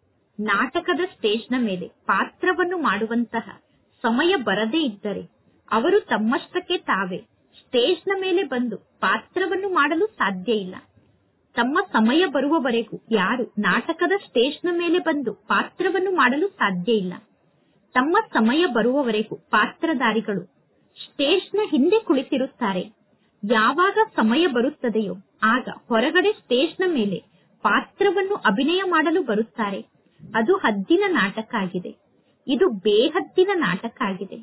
ನಾಟಕದ ಸ್ಟೇಜ್ನ ಮೇಲೆ ಪಾತ್ರವನ್ನು ಮಾಡುವಂತಹ ಸಮಯ ಬರದೇ ಇದ್ದರೆ ಅವರು ತಮ್ಮಷ್ಟಕ್ಕೆ ತಾವೇ ಸ್ಟೇಜ್ನ ಮೇಲೆ ಬಂದು ಪಾತ್ರವನ್ನು ಮಾಡಲು ಸಾಧ್ಯ ಇಲ್ಲ. ತಮ್ಮ ಸಮಯ ಬರುವವರೆಗೂ ಯಾರು ನಾಟಕದ ಸ್ಟೇಜ್ನ ಮೇಲೆ ಬಂದು ಪಾತ್ರವನ್ನು ಮಾಡಲು ಸಾಧ್ಯ ಇಲ್ಲ. ತಮ್ಮ ಸಮಯ ಬರುವವರೆಗೂ ಪಾತ್ರಧಾರಿಗಳು ಸ್ಟೇಜ್ನ ಹಿಂದೆ ಕುಳಿತಿರುತ್ತಾರೆ. ಯಾವಾಗ ಸಮಯ ಬರುತ್ತದೆಯೋ ಆಗ ಹೊರಗಡೆ ಸ್ಟೇಜ್ನ ಮೇಲೆ ಪಾತ್ರವನ್ನು ಅಭಿನಯ ಮಾಡಲು ಬರುತ್ತಾರೆ. ಅದು ಹದ್ದಿನ ನಾಟಕ ಆಗಿದೆ. ಇದು ಬೇಹದ್ದಿನ ನಾಟಕ ಆಗಿದೆ.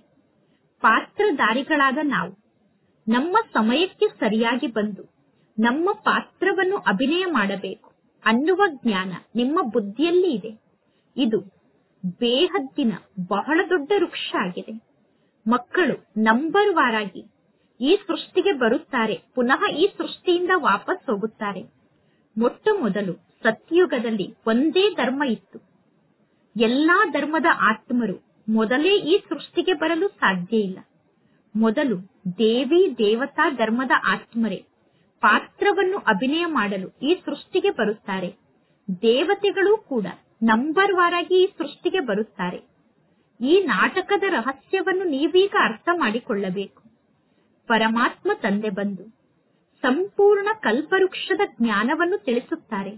ಪಾತ್ರಧಾರಿಗಳಾದ ನಾವು ನಮ್ಮ ಸಮಯಕ್ಕೆ ಸರಿಯಾಗಿ ಬಂದು ನಮ್ಮ ಪಾತ್ರವನ್ನು ಅಭಿನಯ ಮಾಡಬೇಕು ಅನ್ನುವ ಜ್ಞಾನ ನಿಮ್ಮ ಬುದ್ಧಿಯಲ್ಲಿ ಇದೆ. ಇದು ಬೇಹದ್ದಿನ ಬಹಳ ದೊಡ್ಡ ವೃಕ್ಷ ಆಗಿದೆ. ಮಕ್ಕಳು ನಂಬರ್ ವಾರಾಗಿ ಈ ಸೃಷ್ಟಿಗೆ ಬರುತ್ತಾರೆ, ಪುನಃ ಈ ಸೃಷ್ಟಿಯಿಂದ ವಾಪಸ್ ಹೋಗುತ್ತಾರೆ. ಮೊಟ್ಟ ಮೊದಲು ಸತ್ಯಯುಗದಲ್ಲಿ ಒಂದೇ ಧರ್ಮ ಇತ್ತು. ಎಲ್ಲಾ ಧರ್ಮದ ಆತ್ಮರು ಮೊದಲೇ ಈ ಸೃಷ್ಟಿಗೆ ಬರಲು ಸಾಧ್ಯ ಇಲ್ಲ. ಮೊದಲು ದೇವಿ ದೇವತಾ ಧರ್ಮದ ಆತ್ಮರೇ ಪಾತ್ರವನ್ನು ಅಭಿನಯ ಮಾಡಲು ಈ ಸೃಷ್ಟಿಗೆ ಬರುತ್ತಾರೆ. ದೇವತೆಗಳು ಕೂಡ ನಂಬರ್ ವಾರಾಗಿ ಈ ಸೃಷ್ಟಿಗೆ ಬರುತ್ತಾರೆ. ಈ ನಾಟಕದ ರಹಸ್ಯವನ್ನು ನೀವೀಗ ಅರ್ಥ ಮಾಡಿಕೊಳ್ಳಬೇಕು. ಪರಮಾತ್ಮ ತಂದೆ ಬಂದು ಸಂಪೂರ್ಣ ಕಲ್ಪವೃಕ್ಷದ ಜ್ಞಾನವನ್ನು ತಿಳಿಸುತ್ತಾರೆ.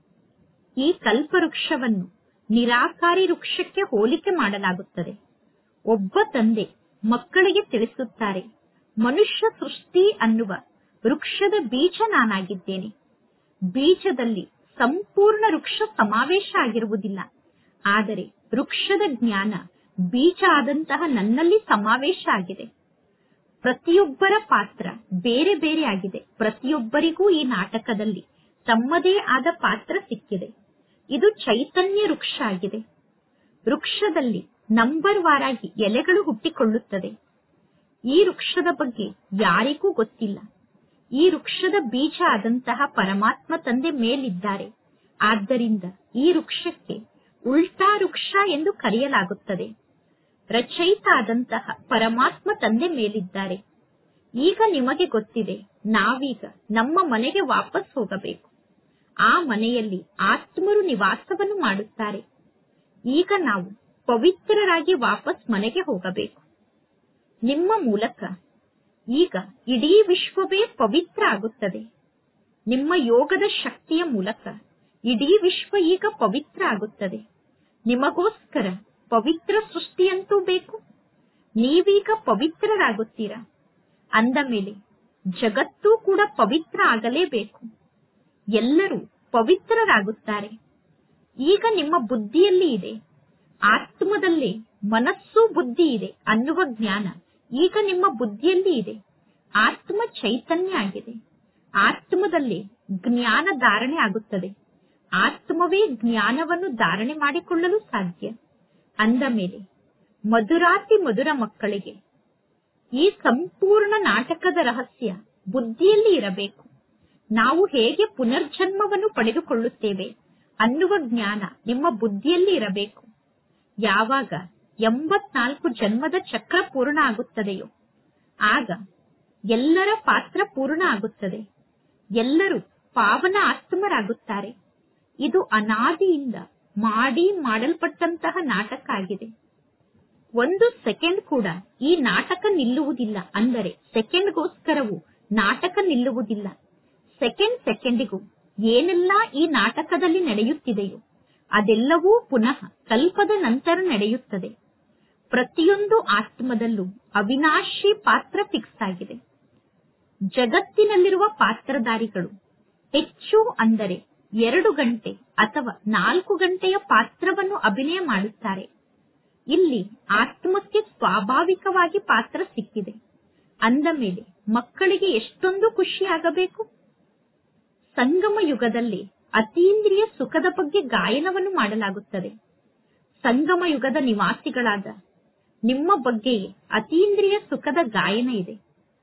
ಈ ಕಲ್ಪವೃಕ್ಷವನ್ನು ನಿರಾಕಾರಿ ವೃಕ್ಷಕ್ಕೆ ಹೋಲಿಕೆ ಮಾಡಲಾಗುತ್ತದೆ. ಒಬ್ಬ ತಂದೆ ಮಕ್ಕಳಿಗೆ ತಿಳಿಸುತ್ತಾರೆ, ಮನುಷ್ಯ ಸೃಷ್ಟಿ ಅನ್ನುವ ವೃಕ್ಷದ ಬೀಜ ನಾನಾಗಿದ್ದೇನೆ. ಬೀಜದಲ್ಲಿ ಸಂಪೂರ್ಣ ವೃಕ್ಷ ಸಮಾವೇಶ ಆಗಿರುವುದಿಲ್ಲ, ಆದರೆ ವೃಕ್ಷದ ಜ್ಞಾನ ಬೀಜ ಆದಂತಹ ನನ್ನಲ್ಲಿ ಸಮಾವೇಶ ಆಗಿದೆ. ಪ್ರತಿಯೊಬ್ಬರ ಪಾತ್ರ ಬೇರೆ ಬೇರೆ ಆಗಿದೆ. ಪ್ರತಿಯೊಬ್ಬರಿಗೂ ಈ ನಾಟಕದಲ್ಲಿ ತಮ್ಮದೇ ಆದ ಪಾತ್ರ ಸಿಕ್ಕಿದೆ. ಇದು ಚೈತನ್ಯ ವೃಕ್ಷ ಆಗಿದೆ. ವೃಕ್ಷದಲ್ಲಿ ನಂಬರ್ ವಾರಾಗಿ ಎಲೆಗಳು ಹುಟ್ಟಿಕೊಳ್ಳುತ್ತದೆ. ಈ ವೃಕ್ಷದ ಬಗ್ಗೆ ಯಾರಿಗೂ ಗೊತ್ತಿಲ್ಲ. ಈ ವೃಕ್ಷದ ಬೀಜ ಆದಂತಹ ಪರಮಾತ್ಮ ತಂದೆ ಮೇಲಿದ್ದಾರೆ. ಆದ್ದರಿಂದ ಈ ವೃಕ್ಷಕ್ಕೆ ಉಲ್ಟಾ ವೃಕ್ಷ ಎಂದು ಕರೆಯಲಾಗುತ್ತದೆ. ರಚಯಿತ ಆದಂತಹ ಪರಮಾತ್ಮ ತಂದೆ ಮೇಲಿದ್ದಾರೆ. ಈಗ ನಿಮಗೆ ಗೊತ್ತಿದೆ, ನಾವೀಗ ನಮ್ಮ ಮನೆಗೆ ವಾಪಸ್ ಹೋಗಬೇಕು. ಆ ಮನೆಯಲ್ಲಿ ಆತ್ಮರು ನಿವಾಸವನ್ನು ಮಾಡುತ್ತಾರೆ. ಈಗ ನಾವು ಪವಿತ್ರರಾಗಿ ವಾಪಸ್ ಮನೆಗೆ ಹೋಗಬೇಕು. ನಿಮ್ಮ ಮೂಲಕ ಈಗ ಇಡೀ ವಿಶ್ವವೇ ಪವಿತ್ರ ಆಗುತ್ತದೆ. ನಿಮ್ಮ ಯೋಗದ ಶಕ್ತಿಯ ಮೂಲಕ ಇಡೀ ವಿಶ್ವ ಈಗ ಪವಿತ್ರ ಆಗುತ್ತದೆ. ನಿಮಗೋಸ್ಕರ ಪವಿತ್ರ ಸೃಷ್ಟಿಯಂತೂ ಬೇಕು. ನೀವೀಗ ಪವಿತ್ರರಾಗುತ್ತೀರಾ. ಅಂದ ಮೇಲೆ ಜಗತ್ತೂ ಕೂಡ ಪವಿತ್ರ ಆಗಲೇಬೇಕು. ಎಲ್ಲರೂ ಪವಿತ್ರರಾಗುತ್ತಾರೆ. ಈಗ ನಿಮ್ಮ ಬುದ್ಧಿಯಲ್ಲಿ ಇದೆ, ಆತ್ಮದಲ್ಲೇ ಮನಸ್ಸು ಬುದ್ಧಿ ಇದೆ ಅನ್ನುವ ಜ್ಞಾನ ಈಗ ನಿಮ್ಮ ಬುದ್ಧಿಯಲ್ಲಿ ಇದೆ. ಆತ್ಮ ಚೈತನ್ಯ ಆಗಿದೆ. ಆತ್ಮದಲ್ಲಿ ಜ್ಞಾನ ಧಾರಣೆ ಆಗುತ್ತದೆ. ಆತ್ಮವೇ ಜ್ಞಾನವನ್ನು ಧಾರಣೆ ಮಾಡಿಕೊಳ್ಳಲು ಸಾಧ್ಯ. ಅಂದ ಮೇಲೆ ಮಧುರಾತಿ ಮಧುರ ಮಕ್ಕಳಿಗೆ ಈ ಸಂಪೂರ್ಣ ನಾಟಕದ ರಹಸ್ಯ ಬುದ್ಧಿಯಲ್ಲಿ ಇರಬೇಕು. ನಾವು ಹೇಗೆ ಪುನರ್ಜನ್ಮವನ್ನು ಪಡೆದುಕೊಳ್ಳುತ್ತೇವೆ ಅನ್ನುವ ಜ್ಞಾನ ನಿಮ್ಮ ಬುದ್ಧಿಯಲ್ಲಿ ಇರಬೇಕು. ಯಾವಾಗ 84 ಜನ್ಮದ ಚಕ್ರ ಪೂರ್ಣ ಆಗುತ್ತದೆಯೋ ಆಗ ಎಲ್ಲರ ಪಾತ್ರ ಪೂರ್ಣ ಆಗುತ್ತದೆ. ಎಲ್ಲರೂ ಪಾವನ ಆತ್ಮರಾಗುತ್ತಾರೆ. ಇದು ಅನಾದಿಯಿಂದ ಮಾಡಲ್ಪಟ್ಟಂತಹ ನಾಟಕ ಆಗಿದೆ. ಒಂದು ಸೆಕೆಂಡ್ ಕೂಡ ಈ ನಾಟಕ ನಿಲ್ಲುವುದಿಲ್ಲ. ಅಂದರೆ ಸೆಕೆಂಡ್ಗೋಸ್ಕರವೂ ನಾಟಕ ನಿಲ್ಲುವುದಿಲ್ಲ. ಸೆಕೆಂಡ್ ಸೆಕೆಂಡಿಗೂ ಏನೆಲ್ಲ ಈ ನಾಟಕದಲ್ಲಿ ನಡೆಯುತ್ತಿದೆಯೋ ಅದೆಲ್ಲವೂ ಪುನಃ ಕಲ್ಪದ ನಂತರ ನಡೆಯುತ್ತದೆ. ಪ್ರತಿಯೊಂದು ಆತ್ಮದಲ್ಲೂ ಅವಿನಾಶಿ ಪಾತ್ರ ಫಿಕ್ಸ್ ಆಗಿದೆ. ಜಗತ್ತಿನಲ್ಲಿರುವ ಪಾತ್ರಧಾರಿಗಳು ಹೆಚ್ಚು ಅಂದರೆ 2 ಗಂಟೆ ಅಥವಾ 4 ಗಂಟೆಯ ಪಾತ್ರವನ್ನು ಅಭಿನಯ ಮಾಡುತ್ತಾರೆ. ಇಲ್ಲಿ ಆತ್ಮಕ್ಕೆ ಸ್ವಾಭಾವಿಕವಾಗಿ ಪಾತ್ರ ಸಿಕ್ಕಿದೆ. ಅಂದ ಮೇಲೆ ಮಕ್ಕಳಿಗೆ ಎಷ್ಟೊಂದು ಖುಷಿಯಾಗಬೇಕು. ಸಂಗಮ ಯುಗದಲ್ಲಿ ಅತೀಂದ್ರಿಯ ಸುಖದ ಬಗ್ಗೆ ಗಾಯನವನ್ನು ಮಾಡಲಾಗುತ್ತದೆ. ಸಂಗಮ ಯುಗದ ನಿವಾಸಿಗಳಾದ ನಿಮ್ಮ ಬಗ್ಗೆಯೇ ಅತೀಂದ್ರಿಯ ಸುಖದ ಗಾಯನ ಇದೆ.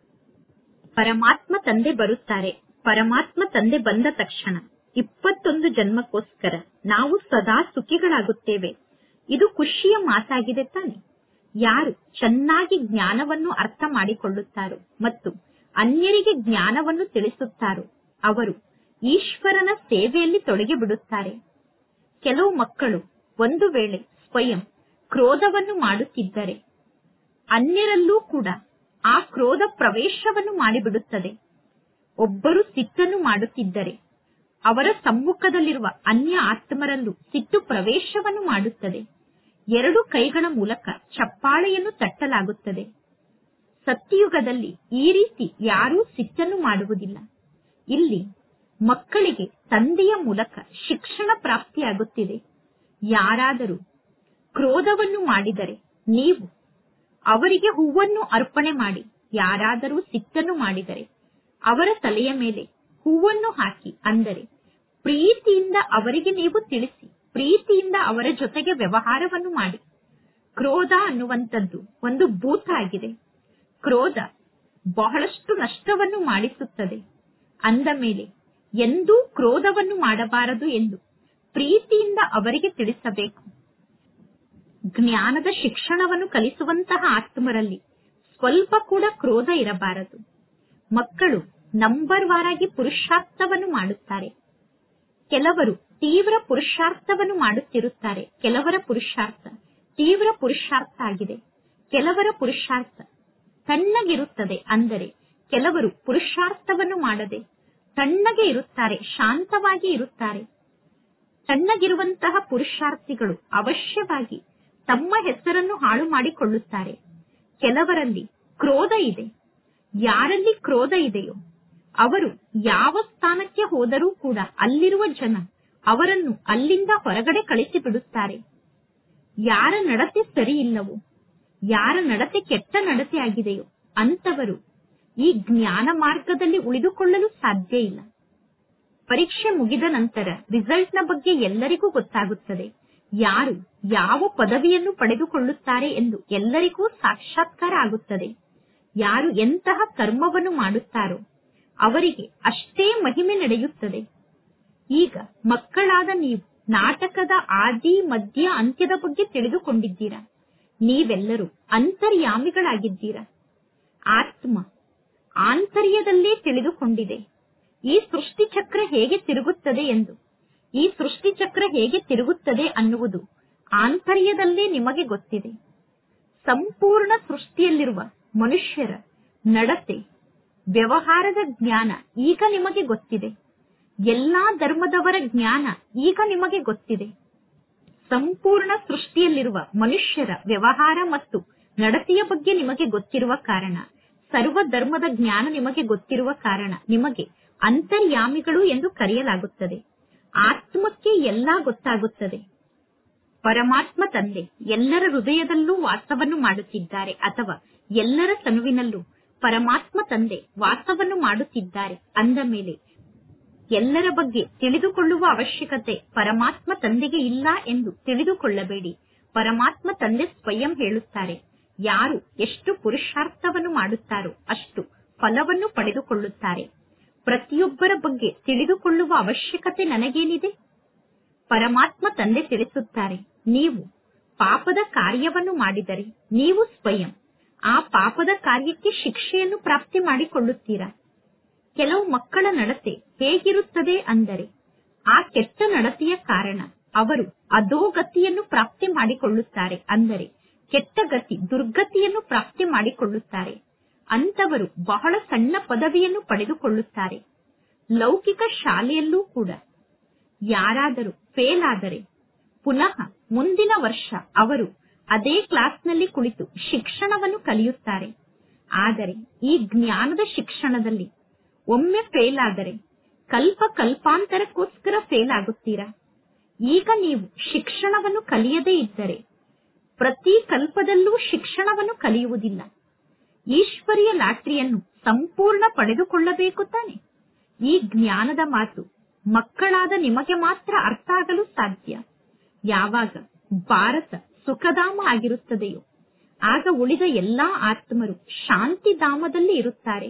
ಪರಮಾತ್ಮ ತಂದೆ ಬರುತ್ತಾರೆ. ಪರಮಾತ್ಮ ತಂದೆ ಬಂದ ತಕ್ಷಣ 21 ಜನ್ಮಕ್ಕೋಸ್ಕರ ನಾವು ಸದಾ ಸುಖಿಗಳಾಗುತ್ತೇವೆ. ಇದು ಖುಷಿಯ ಮಾತಾಗಿದೆ ತಾನೆ. ಯಾರು ಚೆನ್ನಾಗಿ ಜ್ಞಾನವನ್ನು ಅರ್ಥ ಮಾಡಿಕೊಳ್ಳುತ್ತಾರೋ ಮತ್ತು ಅನ್ಯರಿಗೆ ಜ್ಞಾನವನ್ನು ತಿಳಿಸುತ್ತಾರೋ ಅವರು ಈಶ್ವರನ ಸೇವೆಯಲ್ಲಿ ತೊಡಗಿ ಬಿಡುತ್ತಾರೆ. ಕೆಲವು ಮಕ್ಕಳು ಒಂದು ವೇಳೆ ಸ್ವಯಂ ಕ್ರೋಧವನ್ನು ಮಾಡುತ್ತಿದ್ದರೆ ಅನ್ಯರಲ್ಲೂ ಕೂಡ ಆ ಕ್ರೋಧ ಪ್ರವೇಶವನ್ನು ಮಾಡಿಬಿಡುತ್ತದೆ. ಒಬ್ಬರು ಸಿಟ್ಟನ್ನು ಮಾಡುತ್ತಿದ್ದರೆ ಅವರ ಸಮ್ಮುಖದಲ್ಲಿರುವ ಅನ್ಯ ಆತ್ಮರಲ್ಲೂ ಸಿಟ್ಟು ಪ್ರವೇಶವನ್ನು ಮಾಡುತ್ತದೆ. 2 ಕೈಗಳ ಮೂಲಕ ಚಪ್ಪಾಳೆಯನ್ನು ತಟ್ಟಲಾಗುತ್ತದೆ. ಸತ್ಯಯುಗದಲ್ಲಿ ಈ ರೀತಿ ಯಾರೂ ಸಿಟ್ಟನ್ನು ಮಾಡುವುದಿಲ್ಲ. ಇಲ್ಲಿ ಮಕ್ಕಳಿಗೆ ತಂದೆಯ ಮೂಲಕ ಶಿಕ್ಷಣ ಪ್ರಾಪ್ತಿಯಾಗುತ್ತಿದೆ. ಯಾರಾದರೂ ಕ್ರೋಧವನ್ನು ಮಾಡಿದರೆ ನೀವು ಅವರಿಗೆ ಹೂವನ್ನು ಅರ್ಪಣೆ ಮಾಡಿ. ಯಾರಾದರೂ ಸಿಟ್ಟನ್ನು ಮಾಡಿದರೆ ಅವರ ತಲೆಯ ಮೇಲೆ ಹೂವನ್ನು ಹಾಕಿ. ಅಂದರೆ ಪ್ರೀತಿಯಿಂದ ಅವರಿಗೆ ನೀವು ತಿಳಿಸಿ, ಪ್ರೀತಿಯಿಂದ ಅವರ ಜೊತೆಗೆ ವ್ಯವಹಾರವನ್ನು ಮಾಡಿ. ಕ್ರೋಧ ಅನ್ನುವಂಥದ್ದು ಒಂದು ಭೂತ ಆಗಿದೆ. ಕ್ರೋಧ ಬಹಳಷ್ಟು ನಷ್ಟವನ್ನು ಮಾಡಿಸುತ್ತದೆ. ಅಂದ ಮೇಲೆ ಎಂದೂ ಕ್ರೋಧವನ್ನು ಮಾಡಬಾರದು ಎಂದು ಪ್ರೀತಿಯಿಂದ ಅವರಿಗೆ ತಿಳಿಸಬೇಕು. ಜ್ಞಾನದ ಶಿಕ್ಷಣವನ್ನು ಕಲಿಸುವಂತಹ ಆತ್ಮರಲ್ಲಿ ಸ್ವಲ್ಪ ಕೂಡ ಕ್ರೋಧ ಇರಬಾರದು. ಮಕ್ಕಳು ನಂಬರ್ ವಾರಾಗಿ ಪುರುಷಾರ್ಥವನ್ನು ಮಾಡುತ್ತಾರೆ. ಕೆಲವರು ತೀವ್ರ ಪುರುಷಾರ್ಥವನ್ನು ಮಾಡುತ್ತಿರುತ್ತಾರೆ. ಕೆಲವರ ಪುರುಷಾರ್ಥ ತೀವ್ರ ಪುರುಷಾರ್ಥ ಆಗಿದೆ. ಕೆಲವರ ಪುರುಷಾರ್ಥ ತಣ್ಣಗಿರುತ್ತದೆ. ಅಂದರೆ ಕೆಲವರು ಪುರುಷಾರ್ಥವನ್ನು ಮಾಡದೆ ತಣ್ಣಗೆ ಇರುತ್ತಾರೆ, ಶಾಂತವಾಗಿ ಇರುತ್ತಾರೆ. ತಣ್ಣಗಿರುವಂತಹ ಪುರುಷಾರ್ಥಿಗಳು ಅವಶ್ಯವಾಗಿ ತಮ್ಮ ಹೆಸರನ್ನು ಹಾಳು ಮಾಡಿಕೊಳ್ಳುತ್ತಾರೆ. ಕೆಲವರಲ್ಲಿ ಕ್ರೋಧ ಇದೆ. ಯಾರಲ್ಲಿ ಕ್ರೋಧ ಇದೆಯೋ ಅವರು ಯಾವ ಸ್ಥಾನಕ್ಕೆ ಹೋದರೂ ಕೂಡ ಅಲ್ಲಿರುವ ಜನ ಅವರನ್ನು ಅಲ್ಲಿಂದ ಹೊರಗಡೆ ಕಳಿಸಿ ಬಿಡುತ್ತಾರೆ. ಯಾರ ನಡತೆ ಸರಿ ಇಲ್ಲವೋ, ಯಾರ ನಡತೆ ಕೆಟ್ಟ ನಡತೆ ಆಗಿದೆಯೋ ಅಂತವರು ಈ ಜ್ಞಾನ ಮಾರ್ಗದಲ್ಲಿ ಉಳಿದುಕೊಳ್ಳಲು ಸಾಧ್ಯ ಇಲ್ಲ. ಪರೀಕ್ಷೆ ಮುಗಿದ ನಂತರ ರಿಸಲ್ಟ್ನ ಬಗ್ಗೆ ಎಲ್ಲರಿಗೂ ಗೊತ್ತಾಗುತ್ತದೆ. ಯಾರು ಯಾವ ಪದವಿಯನ್ನು ಪಡೆದುಕೊಳ್ಳುತ್ತಾರೆ ಎಂದು ಎಲ್ಲರಿಗೂ ಸಾಕ್ಷಾತ್ಕಾರ ಆಗುತ್ತದೆ. ಯಾರು ಎಂತಹ ಕರ್ಮವನ್ನು ಮಾಡುತ್ತಾರೋ ಅವರಿಗೆ ಅಷ್ಟೇ ಮಹಿಮೆ ನಡೆಯುತ್ತದೆ. ಈಗ ಮಕ್ಕಳಾದ ನೀವು ನಾಟಕದ ಆದಿ ಮಧ್ಯ ಅಂತ್ಯದ ಬಗ್ಗೆ ತಿಳಿದುಕೊಂಡಿದ್ದೀರಾ. ನೀವೆಲ್ಲರೂ ಅಂತರ್ಯಾಮಿಗಳಾಗಿದ್ದೀರಾ. ಆತ್ಮ ಆಂತರ್ಯದಲ್ಲೇ ತಿಳಿದುಕೊಂಡಿದೆ ಈ ಸೃಷ್ಟಿ ಚಕ್ರ ಹೇಗೆ ತಿರುಗುತ್ತದೆ ಎಂದು. ಈ ಸೃಷ್ಟಿ ಚಕ್ರ ಹೇಗೆ ತಿರುಗುತ್ತದೆ ಅನ್ನುವುದು ಆಂತರ್ಯದಲ್ಲೇ ನಿಮಗೆ ಗೊತ್ತಿದೆ. ಸಂಪೂರ್ಣ ಸೃಷ್ಟಿಯಲ್ಲಿರುವ ಮನುಷ್ಯರ ನಡತೆ ವ್ಯವಹಾರದ ಜ್ಞಾನ ಈಗ ನಿಮಗೆ ಗೊತ್ತಿದೆ. ಎಲ್ಲಾ ಧರ್ಮದವರ ಜ್ಞಾನ ಈಗ ನಿಮಗೆ ಗೊತ್ತಿದೆ. ಸಂಪೂರ್ಣ ಸೃಷ್ಟಿಯಲ್ಲಿರುವ ಮನುಷ್ಯರ ವ್ಯವಹಾರ ಮತ್ತು ನಡತೆಯ ಬಗ್ಗೆ ನಿಮಗೆ ಗೊತ್ತಿರುವ ಕಾರಣ, ಸರ್ವ ಧರ್ಮದ ಜ್ಞಾನ ನಿಮಗೆ ಗೊತ್ತಿರುವ ಕಾರಣ ನಿಮಗೆ ಅಂತರ್ಯಾಮಿಗಳು ಎಂದು ಕರೆಯಲಾಗುತ್ತದೆ. ಆತ್ಮಕ್ಕೆ ಎಲ್ಲಾ ಗೊತ್ತಾಗುತ್ತದೆ. ಪರಮಾತ್ಮ ತಂದೆ ಎಲ್ಲರ ಹೃದಯದಲ್ಲೂ ವಾಸವನ್ನು ಮಾಡುತ್ತಿದ್ದಾರೆ ಅಥವಾ ಎಲ್ಲರ ತನುವಿನಲ್ಲೂ ಪರಮಾತ್ಮ ತಂದೆ ವಾಸವನ್ನು ಮಾಡುತ್ತಿದ್ದಾರೆ. ಅಂದ ಮೇಲೆ ಎಲ್ಲರ ಬಗ್ಗೆ ತಿಳಿದುಕೊಳ್ಳುವ ಅವಶ್ಯಕತೆ ಪರಮಾತ್ಮ ತಂದೆಗೆ ಇಲ್ಲ ಎಂದು ತಿಳಿದುಕೊಳ್ಳಬೇಡಿ. ಪರಮಾತ್ಮ ತಂದೆ ಸ್ವಯಂ ಹೇಳುತ್ತಾರೆ, ಯಾರು ಎಷ್ಟು ಪುರುಷಾರ್ಥವನ್ನು ಮಾಡುತ್ತಾರೋ ಅಷ್ಟು ಫಲವನ್ನು ಪಡೆದುಕೊಳ್ಳುತ್ತಾರೆ. ಪ್ರತಿಯೊಬ್ಬರ ಬಗ್ಗೆ ತಿಳಿದುಕೊಳ್ಳುವ ಅವಶ್ಯಕತೆ ನನಗೇನಿದೆ? ಪರಮಾತ್ಮ ತಂದೆ ತಿಳಿಸುತ್ತಾರೆ, ನೀವು ಪಾಪದ ಕಾರ್ಯವನ್ನು ಮಾಡಿದರೆ ನೀವು ಸ್ವಯಂ ಆ ಪಾಪದ ಕಾರ್ಯಕ್ಕೆ ಶಿಕ್ಷೆಯನ್ನು ಪ್ರಾಪ್ತಿ ಮಾಡಿಕೊಳ್ಳುತ್ತೀರಾ. ಕೆಲವು ಮಕ್ಕಳ ನಡತೆ ಹೇಗಿರುತ್ತದೆ ಅಂದರೆ ಆ ಕೆಟ್ಟ ನಡತೆಯ ಕಾರಣ ಅವರು ಅಧೋಗತಿಯನ್ನು ಪ್ರಾಪ್ತಿ ಮಾಡಿಕೊಳ್ಳುತ್ತಾರೆ. ಅಂದರೆ ಕೆಟ್ಟ ಗತಿ ದುರ್ಗತಿಯನ್ನು ಪ್ರಾಪ್ತಿ ಮಾಡಿಕೊಳ್ಳುತ್ತಾರೆ. ಅಂತವರು ಬಹಳ ಸಣ್ಣ ಪದವಿಯನ್ನು ಪಡೆದುಕೊಳ್ಳುತ್ತಾರೆ. ಲೌಕಿಕ ಶಾಲೆಯಲ್ಲೂ ಕೂಡ ಯಾರಾದರೂ ಫೇಲ್ ಆದರೆ ಪುನಃ ಮುಂದಿನ ವರ್ಷ ಅವರು ಅದೇ ಕ್ಲಾಸ್ನಲ್ಲಿ ಕುಳಿತು ಶಿಕ್ಷಣವನ್ನು ಕಲಿಯುತ್ತಾರೆ. ಆದರೆ ಈ ಜ್ಞಾನದ ಶಿಕ್ಷಣದಲ್ಲಿ ಒಮ್ಮೆ ಫೇಲ್ ಆದರೆ ಕಲ್ಪ ಕಲ್ಪಾಂತರಕ್ಕೋಸ್ಕರ ಫೇಲ್ ಆಗುತ್ತೀರಾ. ಈಗ ನೀವು ಶಿಕ್ಷಣವನ್ನು ಕಲಿಯದೇ ಇದ್ದರೆ ಪ್ರತಿ ಕಲ್ಪದಲ್ಲೂ ಶಿಕ್ಷಣವನ್ನು ಕಲಿಯುವುದಿಲ್ಲ. ಈಶ್ವರಿಯ ಲಾಟರಿಯನ್ನು ಸಂಪೂರ್ಣ ಪಡೆದುಕೊಳ್ಳಬೇಕು ತಾನೆ. ಈ ಜ್ಞಾನದ ಮಾತು ಮಕ್ಕಳಾದ ನಿಮಗೆ ಮಾತ್ರ ಅರ್ಥ ಆಗಲು ಸಾಧ್ಯ. ಯಾವಾಗ ಭಾರತ ಸುಖಧಾಮ ಆಗಿರುತ್ತದೆಯೋ ಆಗ ಉಳಿದ ಎಲ್ಲಾ ಆತ್ಮರು ಶಾಂತಿಧಾಮದಲ್ಲಿ ಇರುತ್ತಾರೆ.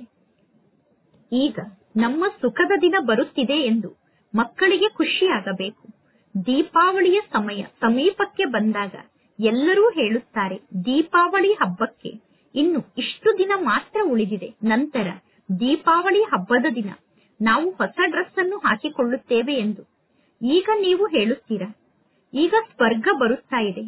ಈಗ ನಮ್ಮ ಸುಖದ ದಿನ ಬರುತ್ತಿದೆ ಎಂದು ಮಕ್ಕಳಿಗೆ ಖುಷಿಯಾಗಬೇಕು. ದೀಪಾವಳಿಯ ಸಮಯ ಸಮೀಪಕ್ಕೆ ಬಂದಾಗ ಎಲ್ಲರೂ ಹೇಳುತ್ತಾರೆ, ದೀಪಾವಳಿ ಹಬ್ಬಕ್ಕೆ ಇನ್ನು ಇಷ್ಟು ದಿನ ಮಾತ್ರ ಉಳಿದಿದೆ. ನಂತರ ದೀಪಾವಳಿ ಹಬ್ಬದ ದಿನ ನಾವು ಹೊಸ ಡ್ರೆಸ್ ಅನ್ನು ಹಾಕಿಕೊಳ್ಳುತ್ತೇವೆ ಎಂದು. ಈಗ ನೀವು ಹೇಳುತ್ತೀರಾ, ಈಗ ಸ್ವರ್ಗ ಬರುತ್ತಾ ಇದೆ,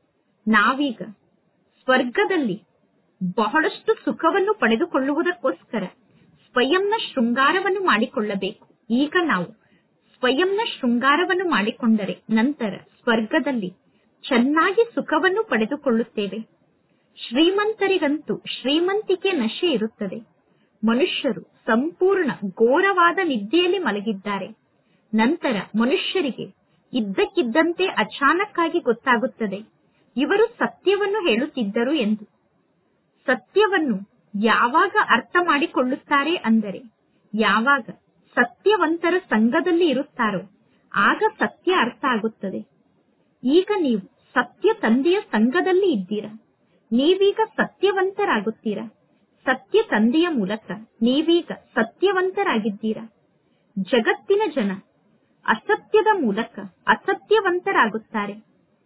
ನಾವೀಗ ಸ್ವರ್ಗದಲ್ಲಿ ಬಹಳಷ್ಟು ಸುಖವನ್ನು ಪಡೆದುಕೊಳ್ಳುವುದಕ್ಕೋಸ್ಕರ ಸ್ವಯಂನ ಶೃಂಗಾರವನ್ನು ಮಾಡಿಕೊಳ್ಳಬೇಕು. ಈಗ ನಾವು ಸ್ವಯಂನ ಶೃಂಗಾರವನ್ನು ಮಾಡಿಕೊಂಡರೆ ನಂತರ ಸ್ವರ್ಗದಲ್ಲಿ ಚೆನ್ನಾಗಿ ಸುಖವನ್ನು ಪಡೆದುಕೊಳ್ಳುತ್ತೇವೆ. ಶ್ರೀಮಂತರಿಗಂತೂ ಶ್ರೀಮಂತಿಕೆ ನಶೆ ಇರುತ್ತದೆ. ಮನುಷ್ಯರು ಸಂಪೂರ್ಣ ಘೋರವಾದ ನಿದ್ದೆಯಲ್ಲಿ ಮಲಗಿದ್ದಾರೆ. ನಂತರ ಮನುಷ್ಯರಿಗೆ ಇದ್ದಕ್ಕಿದ್ದಂತೆ ಅಚಾನಕ್ ಆಗಿ ಗೊತ್ತಾಗುತ್ತದೆ, ಇವರು ಸತ್ಯವನ್ನು ಹೇಳುತ್ತಿದ್ದರು ಎಂದು. ಸತ್ಯವನ್ನು ಯಾವಾಗ ಅರ್ಥ ಮಾಡಿಕೊಳ್ಳುತ್ತಾರೆ ಅಂದರೆ ಯಾವಾಗ ಸತ್ಯವಂತರ ಸಂಘದಲ್ಲಿ ಇರುತ್ತಾರೋ ಆಗ ಸತ್ಯ ಅರ್ಥ ಆಗುತ್ತದೆ. ಈಗ ನೀವು ಸತ್ಯ ತಂದೆಯ ಸಂಘದಲ್ಲಿ ಇದ್ದೀರಾ. ನೀವೀಗ ಸತ್ಯವಂತರಾಗುತ್ತೀರಾ. ಸತ್ಯ ತಂದೆಯ ಮೂಲಕ ನೀವೀಗ ಸತ್ಯವಂತರಾಗಿದ್ದೀರಾ. ಜಗತ್ತಿನ ಜನ ಅಸತ್ಯದ ಮೂಲಕ ಅಸತ್ಯವಂತರಾಗುತ್ತಾರೆ.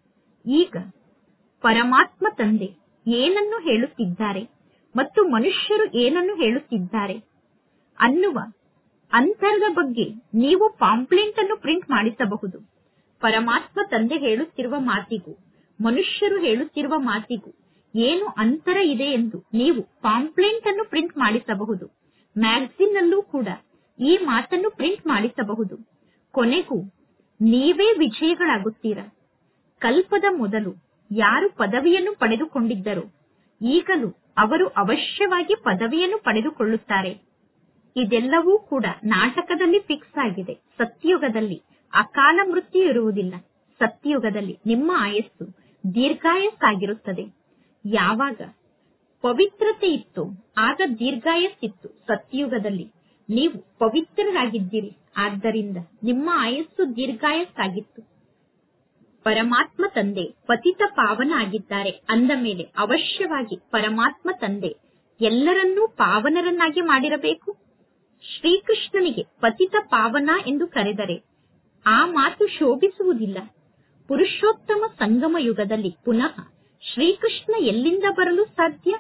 ಈಗ ಪರಮಾತ್ಮ ತಂದೆ ಏನನ್ನು ಹೇಳುತ್ತಿದ್ದಾರೆ ಮತ್ತು ಮನುಷ್ಯರು ಏನನ್ನು ಹೇಳುತ್ತಿದ್ದಾರೆ ಅನ್ನುವ ಅಂತರದ ಬಗ್ಗೆ ನೀವು ಪಾಂಪ್ಲೆಂಟ್ ಅನ್ನು ಪ್ರಿಂಟ್ ಮಾಡಿಸಬಹುದು. ಪರಮಾತ್ಮ ತಂದೆ ಹೇಳುತ್ತಿರುವ ಮಾತಿಗೂ ಮನುಷ್ಯರು ಹೇಳುತ್ತಿರುವ ಮಾತಿಗೂ ಏನು ಅಂತರ ಇದೆ ಎಂದು ನೀವು ಪಾಂಪ್ಲೆಂಟ್ ಅನ್ನು ಪ್ರಿಂಟ್ ಮಾಡಿಸಬಹುದು. ಮ್ಯಾಗಝಿನ್ ನಲ್ಲೂ ಕೂಡ ಈ ಮಾತನ್ನು ಪ್ರಿಂಟ್ ಮಾಡಿಸಬಹುದು. ಕೊನೆಗೂ ನೀವೇ ವಿಜಯಿಗಳಾಗುತ್ತೀರಾ. ಕಲ್ಪದ ಮೊದಲು ಯಾರು ಪದವಿಯನ್ನು ಪಡೆದುಕೊಂಡಿದ್ದರೋ ಈಗಲೂ ಅವರು ಅವಶ್ಯವಾಗಿ ಪದವಿಯನ್ನು ಪಡೆದುಕೊಳ್ಳುತ್ತಾರೆ. ಇದೆಲ್ಲವೂ ಕೂಡ ನಾಟಕದಲ್ಲಿ ಫಿಕ್ಸ್ ಆಗಿದೆ. ಸತ್ಯಯುಗದಲ್ಲಿ ಅಕಾಲ ಮೃತ್ಯು ಇರುವುದಿಲ್ಲ. ಸತ್ಯಯುಗದಲ್ಲಿ ನಿಮ್ಮ ಆಯಸ್ಸು ದೀರ್ಘಾಯಸ್ಸಾಗಿರುತ್ತದೆ. ಯಾವಾಗ ಪವಿತ್ರತೆ ಇತ್ತು ಆಗ ದೀರ್ಘಾಯಸ್ಸಿತ್ತು. ಸತ್ಯಯುಗದಲ್ಲಿ ನೀವು ಪವಿತ್ರರಾಗಿದ್ದೀರಿ, ಆದ್ದರಿಂದ ನಿಮ್ಮ ಆಯಸ್ಸು ದೀರ್ಘಾಯಸ್ಸಾಗಿತ್ತು. ಪರಮಾತ್ಮ ತಂದೆ ಪತಿತ ಪಾವನ ಆಗಿದ್ದಾರೆ ಅಂದ ಮೇಲೆ ಅವಶ್ಯವಾಗಿ ಪರಮಾತ್ಮ ತಂದೆ ಎಲ್ಲರನ್ನೂ ಪಾವನರನ್ನಾಗಿ ಮಾಡಿರಬೇಕು. ಶ್ರೀಕೃಷ್ಣನಿಗೆ ಪತಿತ ಪಾವನ ಎಂದು ಕರೆದರೆ ಆ ಮಾತು ಶೋಭಿಸುವುದಿಲ್ಲ. ಪುರುಷೋತ್ತಮ ಸಂಗಮ ಯುಗದಲ್ಲಿ ಪುನಃ ಶ್ರೀಕೃಷ್ಣ ಎಲ್ಲಿಂದ ಬರಲು ಸಾಧ್ಯ?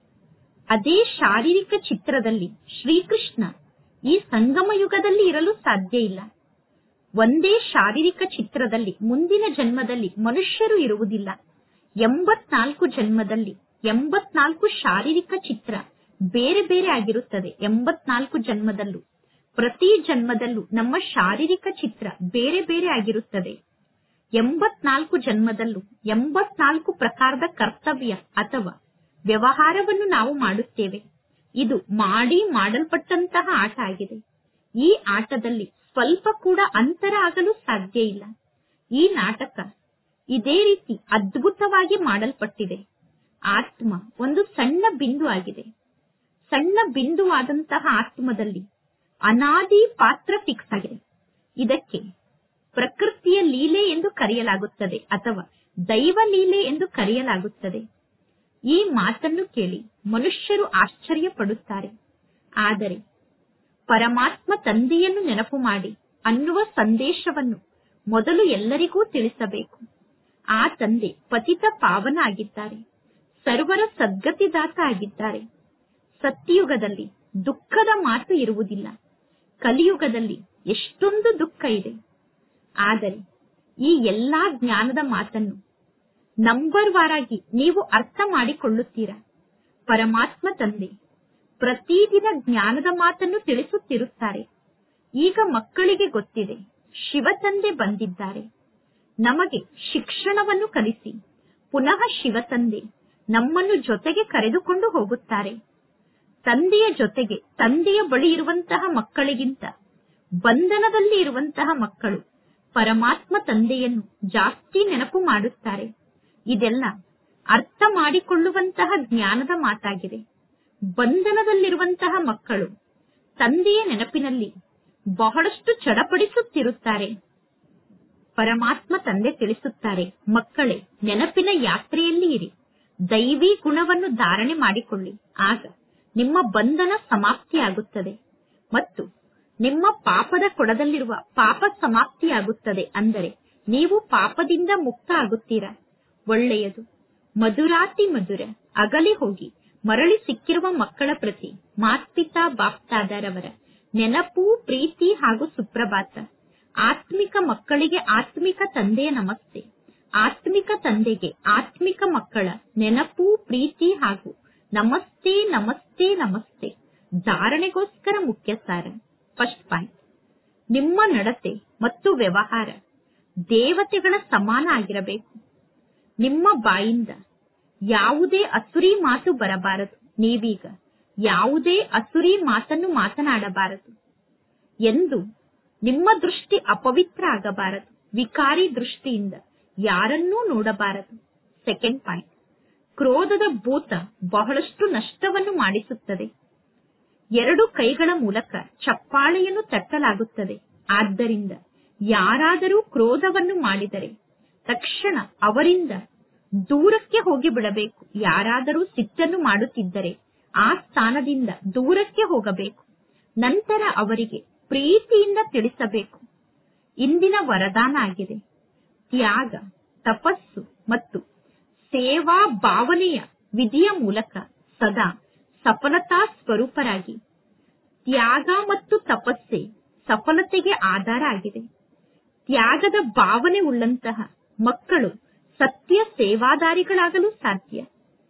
ಅದೇ ಶಾರೀರಿಕ ಚಿತ್ರದಲ್ಲಿ ಶ್ರೀಕೃಷ್ಣ ಈ ಸಂಗಮ ಯುಗದಲ್ಲಿ ಇರಲು ಸಾಧ್ಯ ಇಲ್ಲ. ಒಂದೇ ಶಾರೀರಿಕ ಚಿತ್ರದಲ್ಲಿ ಮುಂದಿನ ಜನ್ಮದಲ್ಲಿ ಮನುಷ್ಯರು ಇರುವುದಿಲ್ಲ. 84 ಜನ್ಮದಲ್ಲಿ 84 ಶಾರೀರಿಕ ಚಿತ್ರ ಬೇರೆ ಬೇರೆ ಆಗಿರುತ್ತದೆ. 84 ಜನ್ಮದಲ್ಲೂ ಪ್ರತಿ ಜನ್ಮದಲ್ಲೂ ನಮ್ಮ ಶಾರೀರಿಕ ಚಿತ್ರ ಬೇರೆ ಬೇರೆ ಆಗಿರುತ್ತದೆ. 84 ಜನ್ಮದಲ್ಲೂ 84 ಪ್ರಕಾರದ ಕರ್ತವ್ಯ ಅಥವಾ ವ್ಯವಹಾರವನ್ನು ನಾವು ಮಾಡುತ್ತೇವೆ. ಇದು ಮಾಡಲ್ಪಟ್ಟಂತಹ ಆಟ ಆಗಿದೆ. ಈ ಆಟದಲ್ಲಿ ಸ್ವಲ್ಪ ಕೂಡ ಅಂತರ ಆಗಲು ಸಾಧ್ಯ ಇಲ್ಲ. ಈ ನಾಟಕ ಇದೇ ರೀತಿ ಅದ್ಭುತವಾಗಿ ಮಾಡಲ್ಪಟ್ಟಿದೆ. ಆತ್ಮ ಒಂದು ಸಣ್ಣ ಬಿಂದು ಆಗಿದೆ. ಸಣ್ಣ ಬಿಂದುವಾದಂತಹ ಆತ್ಮದಲ್ಲಿ ಅನಾದಿ ಪಾತ್ರ ಫಿಕ್ಸ್ ಆಗಿದೆ. ಇದಕ್ಕೆ ಪ್ರಕೃತಿಯ ಲೀಲೆ ಎಂದು ಕರೆಯಲಾಗುತ್ತದೆ ಅಥವಾ ದೈವ ಲೀಲೆ ಎಂದು ಕರೆಯಲಾಗುತ್ತದೆ. ಈ ಮಾತನ್ನು ಕೇಳಿ ಮನುಷ್ಯರು ಆಶ್ಚರ್ಯ ಪಡುತ್ತಾರೆ. ಆದರೆ ಪರಮಾತ್ಮ ತಂದೆಯನ್ನು ನೆನಪು ಮಾಡಿ ಅನ್ನುವ ಸಂದೇಶವನ್ನು ಮೊದಲು ಎಲ್ಲರಿಗೂ ತಿಳಿಸಬೇಕು. ಆ ತಂದೆ ಪತಿತ ಪಾವನ ಆಗಿದ್ದಾರೆ, ಸರ್ವರ ಸದ್ಗತಿದಾತ ಆಗಿದ್ದಾರೆ. ಸತ್ಯಯುಗದಲ್ಲಿ ದುಃಖದ ಮಾತು ಇರುವುದಿಲ್ಲ. ಕಲಿಯುಗದಲ್ಲಿ ಎಷ್ಟೊಂದು ದುಃಖ ಇದೆ. ಆದರೆ ಈ ಎಲ್ಲಾ ಜ್ಞಾನದ ಮಾತನ್ನು ನಂಬರ್ ವಾರಾಗಿ ನೀವು ಅರ್ಥ ಮಾಡಿಕೊಳ್ಳುತ್ತೀರಾ. ಪರಮಾತ್ಮ ತಂದೆ ಪ್ರತಿದಿನ ಜ್ಞಾನದ ಮಾತನ್ನು ತಿಳಿಸುತ್ತಿರುತ್ತಾರೆ. ಈಗ ಮಕ್ಕಳಿಗೆ ಗೊತ್ತಿದೆ, ಶಿವ ತಂದೆ ಬಂದಿದ್ದಾರೆ, ನಮಗೆ ಶಿಕ್ಷಣವನ್ನು ಕಲಿಸಿ. ಪುನಃ ಶಿವ ತಂದೆ ನಮ್ಮನ್ನು ಜೊತೆಗೆ ಕರೆದುಕೊಂಡು ಹೋಗುತ್ತಾರೆ. ತಂದೆಯ ಜೊತೆಗೆ ತಂದೆಯ ಬಳಿ ಇರುವಂತಹ ಮಕ್ಕಳಿಗಿಂತ ಬಂಧನದಲ್ಲಿ ಇರುವಂತಹ ಮಕ್ಕಳು ಪರಮಾತ್ಮ ತಂದೆಯನ್ನು ಜಾಸ್ತಿ ನೆನಪು ಮಾಡುತ್ತಾರೆ. ಇದೆಲ್ಲ ಅರ್ಥ ಮಾಡಿಕೊಳ್ಳುವಂತಹ ಜ್ಞಾನದ ಮಾತಾಗಿದೆ. ಬಂಧನದಲ್ಲಿರುವಂತಹ ಮಕ್ಕಳು ತಂದೆಯ ನೆನಪಿನಲ್ಲಿ ಬಹಳಷ್ಟು ಚಡಪಡಿಸುತ್ತಿರುತ್ತಾರೆ. ಪರಮಾತ್ಮ ತಂದೆ ತಿಳಿಸುತ್ತಾರೆ, ಮಕ್ಕಳೇ, ನೆನಪಿನ ಯಾತ್ರೆಯಲ್ಲಿ ಇರಿ, ದೈವಿ ಗುಣವನ್ನು ಧಾರಣೆ ಮಾಡಿಕೊಳ್ಳಿ. ಆಗ ನಿಮ್ಮ ಬಂಧನ ಸಮಾಪ್ತಿಯಾಗುತ್ತದೆ ಮತ್ತು ನಿಮ್ಮ ಪಾಪದ ಕೊಡದಲ್ಲಿರುವ ಪಾಪ ಸಮಾಪ್ತಿಯಾಗುತ್ತದೆ. ಅಂದರೆ ನೀವು ಪಾಪದಿಂದ ಮುಕ್ತ ಆಗುತ್ತೀರಾ. ಒಳ್ಳೆಯದು. ಮಧುರಾತಿ ಮಧುರ ಅಗಲಿ ಹೋಗಿ ಮರಳಿ ಸಿಕ್ಕಿರುವ ಮಕ್ಕಳ ಪ್ರತಿ ಮಾತ್ಪಿತಾ ಬಾಪ್ತಾದರವರ ನೆನಪು, ಪ್ರೀತಿ ಹಾಗೂ ಸುಪ್ರಭಾತ. ಆತ್ಮಿಕ ಮಕ್ಕಳಿಗೆ ಆತ್ಮಿಕ ತಂದೆಯ ನಮಸ್ತೆ. ಆತ್ಮಿಕ ತಂದೆಗೆ ಆತ್ಮಿಕ ಮಕ್ಕಳ ನೆನಪು, ಪ್ರೀತಿ ಹಾಗೂ ನಮಸ್ತೆ ನಮಸ್ತೆ ನಮಸ್ತೆ. ಧಾರಣೆಗೋಸ್ಕರ ಮುಖ್ಯ ಸಾರ. ಫಸ್ಟ್ ಪಾಯಿಂಟ್, ನಿಮ್ಮ ನಡತೆ ಮತ್ತು ವ್ಯವಹಾರ ದೇವತೆಗಳ ಸಮಾನ ಆಗಿರಬೇಕು. ನಿಮ್ಮ ಬಾಯಿಂದ ಯಾವುದೇ ಅಸುರಿ ಮಾತು ಬರಬಾರದು. ನೀವೀಗ ಯಾವುದೇ ಅಸುರಿ ಮಾತನ್ನು ಮಾತನಾಡಬಾರದು ಎಂದು ನಿಮ್ಮ ದೃಷ್ಟಿ ಅಪವಿತ್ರ ಆಗಬಾರದು. ವಿಕಾರಿ ದೃಷ್ಟಿಯಿಂದ ಯಾರನ್ನೂ ನೋಡಬಾರದು. ಸೆಕೆಂಡ್ ಪಾಯಿಂಟ್, ಕ್ರೋಧದ ಭೂತ ಬಹಳಷ್ಟು ನಷ್ಟವನ್ನು ಮಾಡಿಸುತ್ತದೆ. 2 ಕೈಗಳ ಮೂಲಕ ಚಪ್ಪಾಳೆಯನ್ನು ತಟ್ಟಲಾಗುತ್ತದೆ. ಆದ್ದರಿಂದ ಯಾರಾದರೂ ಕ್ರೋಧವನ್ನು ಮಾಡಿದರೆ ತಕ್ಷಣ ಅವರಿಂದ ದೂರಕ್ಕೆ ಹೋಗಿ ಬಿಡಬೇಕು. ಯಾರಾದರೂ ಸಿಟ್ಟನ್ನು ಮಾಡುತ್ತಿದ್ದರೆ ಆ ಸ್ಥಾನದಿಂದ ದೂರಕ್ಕೆ ಹೋಗಬೇಕು. ನಂತರ ಅವರಿಗೆ ಪ್ರೀತಿಯಿಂದ ತಿಳಿಸಬೇಕು. ಇಂದಿನ ವರದಾನ ಆಗಿದೆ, ತ್ಯಾಗ, ತಪಸ್ಸು ಮತ್ತು ಸೇವಾ ಭಾವನೆಯ ವಿಧಿಯ ಮೂಲಕ ಸದಾ ಸಫಲತಾ ಸ್ವರೂಪರಾಗಿ. ತ್ಯಾಗ ಮತ್ತು ತಪಸ್ಸೆ ಸಫಲತೆಗೆ ಆಧಾರ ಆಗಿದೆ. ತ್ಯಾಗದ ಭಾವನೆ ಉಳ್ಳಂತಹ ಮಕ್ಕಳು ಸತ್ಯ ಸೇವಾದಾರಿಗಳಾಗಲು ಸಾಧ್ಯ.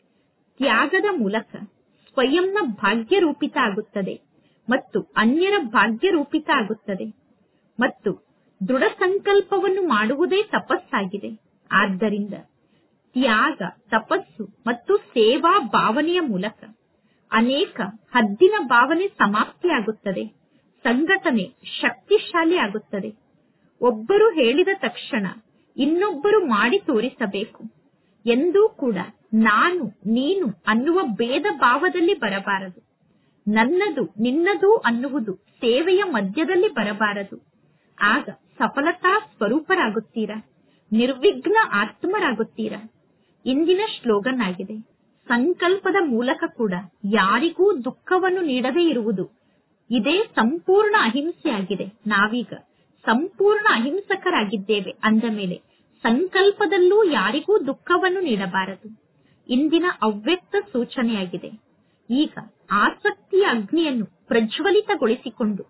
ತ್ಯಾಗದ ಮೂಲಕ ಸ್ವಯಂನ ಭಾಗ್ಯರೂಪಿತ ಆಗುತ್ತದೆ ಮತ್ತು ಅನ್ಯರ ಭಾಗ್ಯರೂಪಿತ ಆಗುತ್ತದೆ. ಮತ್ತು ದೃಢ ಸಂಕಲ್ಪವನ್ನು ಮಾಡುವುದೇ ತಪಸ್ಸಾಗಿದೆ. ಆದ್ದರಿಂದ ತ್ಯಾಗ, ತಪಸ್ಸು ಮತ್ತು ಸೇವಾ ಭಾವನೆಯ ಮೂಲಕ ಅನೇಕ ಹದ್ದಿನ ಭಾವನೆ ಸಮಾಪ್ತಿಯಾಗುತ್ತದೆ. ಸಂಘಟನೆ ಶಕ್ತಿಶಾಲಿ ಆಗುತ್ತದೆ. ಒಬ್ಬರು ಹೇಳಿದ ತಕ್ಷಣ ಇನ್ನೊಬ್ಬರು ಮಾಡಿ ತೋರಿಸಬೇಕು. ಎಂದೂ ಕೂಡ ನಾನು ನೀನು ಅನ್ನುವ ಭೇದ ಭಾವದಲ್ಲಿ ಬರಬಾರದು. ನನ್ನದು ನಿನ್ನದು ಅನ್ನುವುದು ಸೇವೆಯ ಮಧ್ಯದಲ್ಲಿ ಬರಬಾರದು. ಆಗ ಸಫಲತಾ ಸ್ವರೂಪರಾಗುತ್ತೀರಾ, ನಿರ್ವಿಘ್ನ ಆತ್ಮರಾಗುತ್ತೀರಾ. ಇಂದಿನ ಸ್ಲೋಗನ್ ಆಗಿದೆ, ಸಂಕಲ್ಪದ ಮೂಲಕ ಕೂಡ ಯಾರಿಗೂ ದುಃಖವನ್ನು ನೀಡದೇ ಇರುವುದು ಇದೇ ಸಂಪೂರ್ಣ ಅಹಿಂಸೆಯಾಗಿದೆ. ನಾವೀಗ ಸಂಪೂರ್ಣ ಅಹಿಂಸಕರಾಗಿದ್ದೇವೆ ಅಂದ ಮೇಲೆ ಸಂಕಲ್ಪದಲ್ಲೂ ಯಾರಿಗೂ ದುಃಖವನ್ನು ನೀಡಬಾರದು. ಇಂದಿನ ಅವ್ಯಕ್ತ ಸೂಚನೆಯಾಗಿದೆ. ಈಗ ಆಸಕ್ತಿಯ ಅಗ್ನಿಯನ್ನು ಪ್ರಜ್ವಲಿತಗೊಳಿಸಿಕೊಂಡು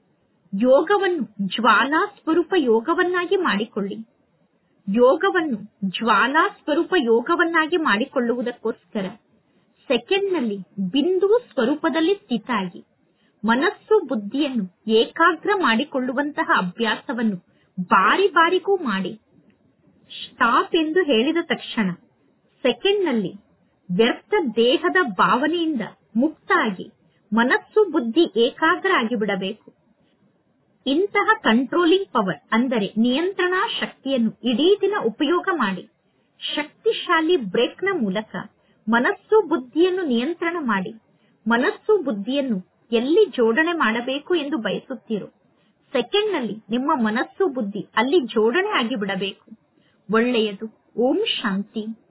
ಯೋಗವನ್ನು ಜ್ವಾಲಾ ಸ್ವರೂಪ ಯೋಗವನ್ನಾಗಿ ಮಾಡಿಕೊಳ್ಳಿ. ಯೋಗವನ್ನು ಜ್ವಾಲಾ ಸ್ವರೂಪ ಯೋಗವನ್ನಾಗಿ ಮಾಡಿಕೊಳ್ಳುವುದಕ್ಕೋಸ್ಕರ ಸೆಕೆಂಡ್ನಲ್ಲಿ ಬಿಂದು ಸ್ವರೂಪದಲ್ಲಿ ಸ್ಥಿತ ಆಗಿ ಮನಸ್ಸು ಬುದ್ಧಿಯನ್ನು ಏಕಾಗ್ರ ಮಾಡಿಕೊಳ್ಳುವಂತಹ ಅಭ್ಯಾಸವನ್ನು ಬಾರಿ ಬಾರಿಗೂ ಮಾಡಿ. ಸ್ಟಾಪ್ ಎಂದು ಹೇಳಿದ ತಕ್ಷಣ ಸೆಕೆಂಡ್ನಲ್ಲಿ ವ್ಯರ್ಥ ದೇಹದ ಭಾವನೆಯಿಂದ ಮುಕ್ತ ಆಗಿ ಮನಸ್ಸು ಬುದ್ಧಿ ಏಕಾಗ್ರ ಆಗಿಬಿಡಬೇಕು. ಇಂತಹ ಕಂಟ್ರೋಲಿಂಗ್ ಪವರ್ ಅಂದರೆ ನಿಯಂತ್ರಣಾ ಶಕ್ತಿಯನ್ನು ಇಡೀ ದಿನ ಉಪಯೋಗ ಮಾಡಿ ಶಕ್ತಿಶಾಲಿ ಬ್ರೇಕ್ನ ಮೂಲಕ ಮನಸ್ಸು ಬುದ್ಧಿಯನ್ನು ನಿಯಂತ್ರಣ ಮಾಡಿ. ಮನಸ್ಸು ಬುದ್ಧಿಯನ್ನು ಎಲ್ಲಿ ಜೋಡಣೆ ಮಾಡಬೇಕು ಎಂದು ಬಯಸುತ್ತೀರೋ ಸೆಕೆಂಡ್ನಲ್ಲಿ ನಿಮ್ಮ ಮನಸ್ಸು ಬುದ್ಧಿ ಅಲ್ಲಿ ಜೋಡಣೆ ಆಗಿಬಿಡಬೇಕು. ಒಳ್ಳೆಯದು. ಓಂ ಶಾಂತಿ.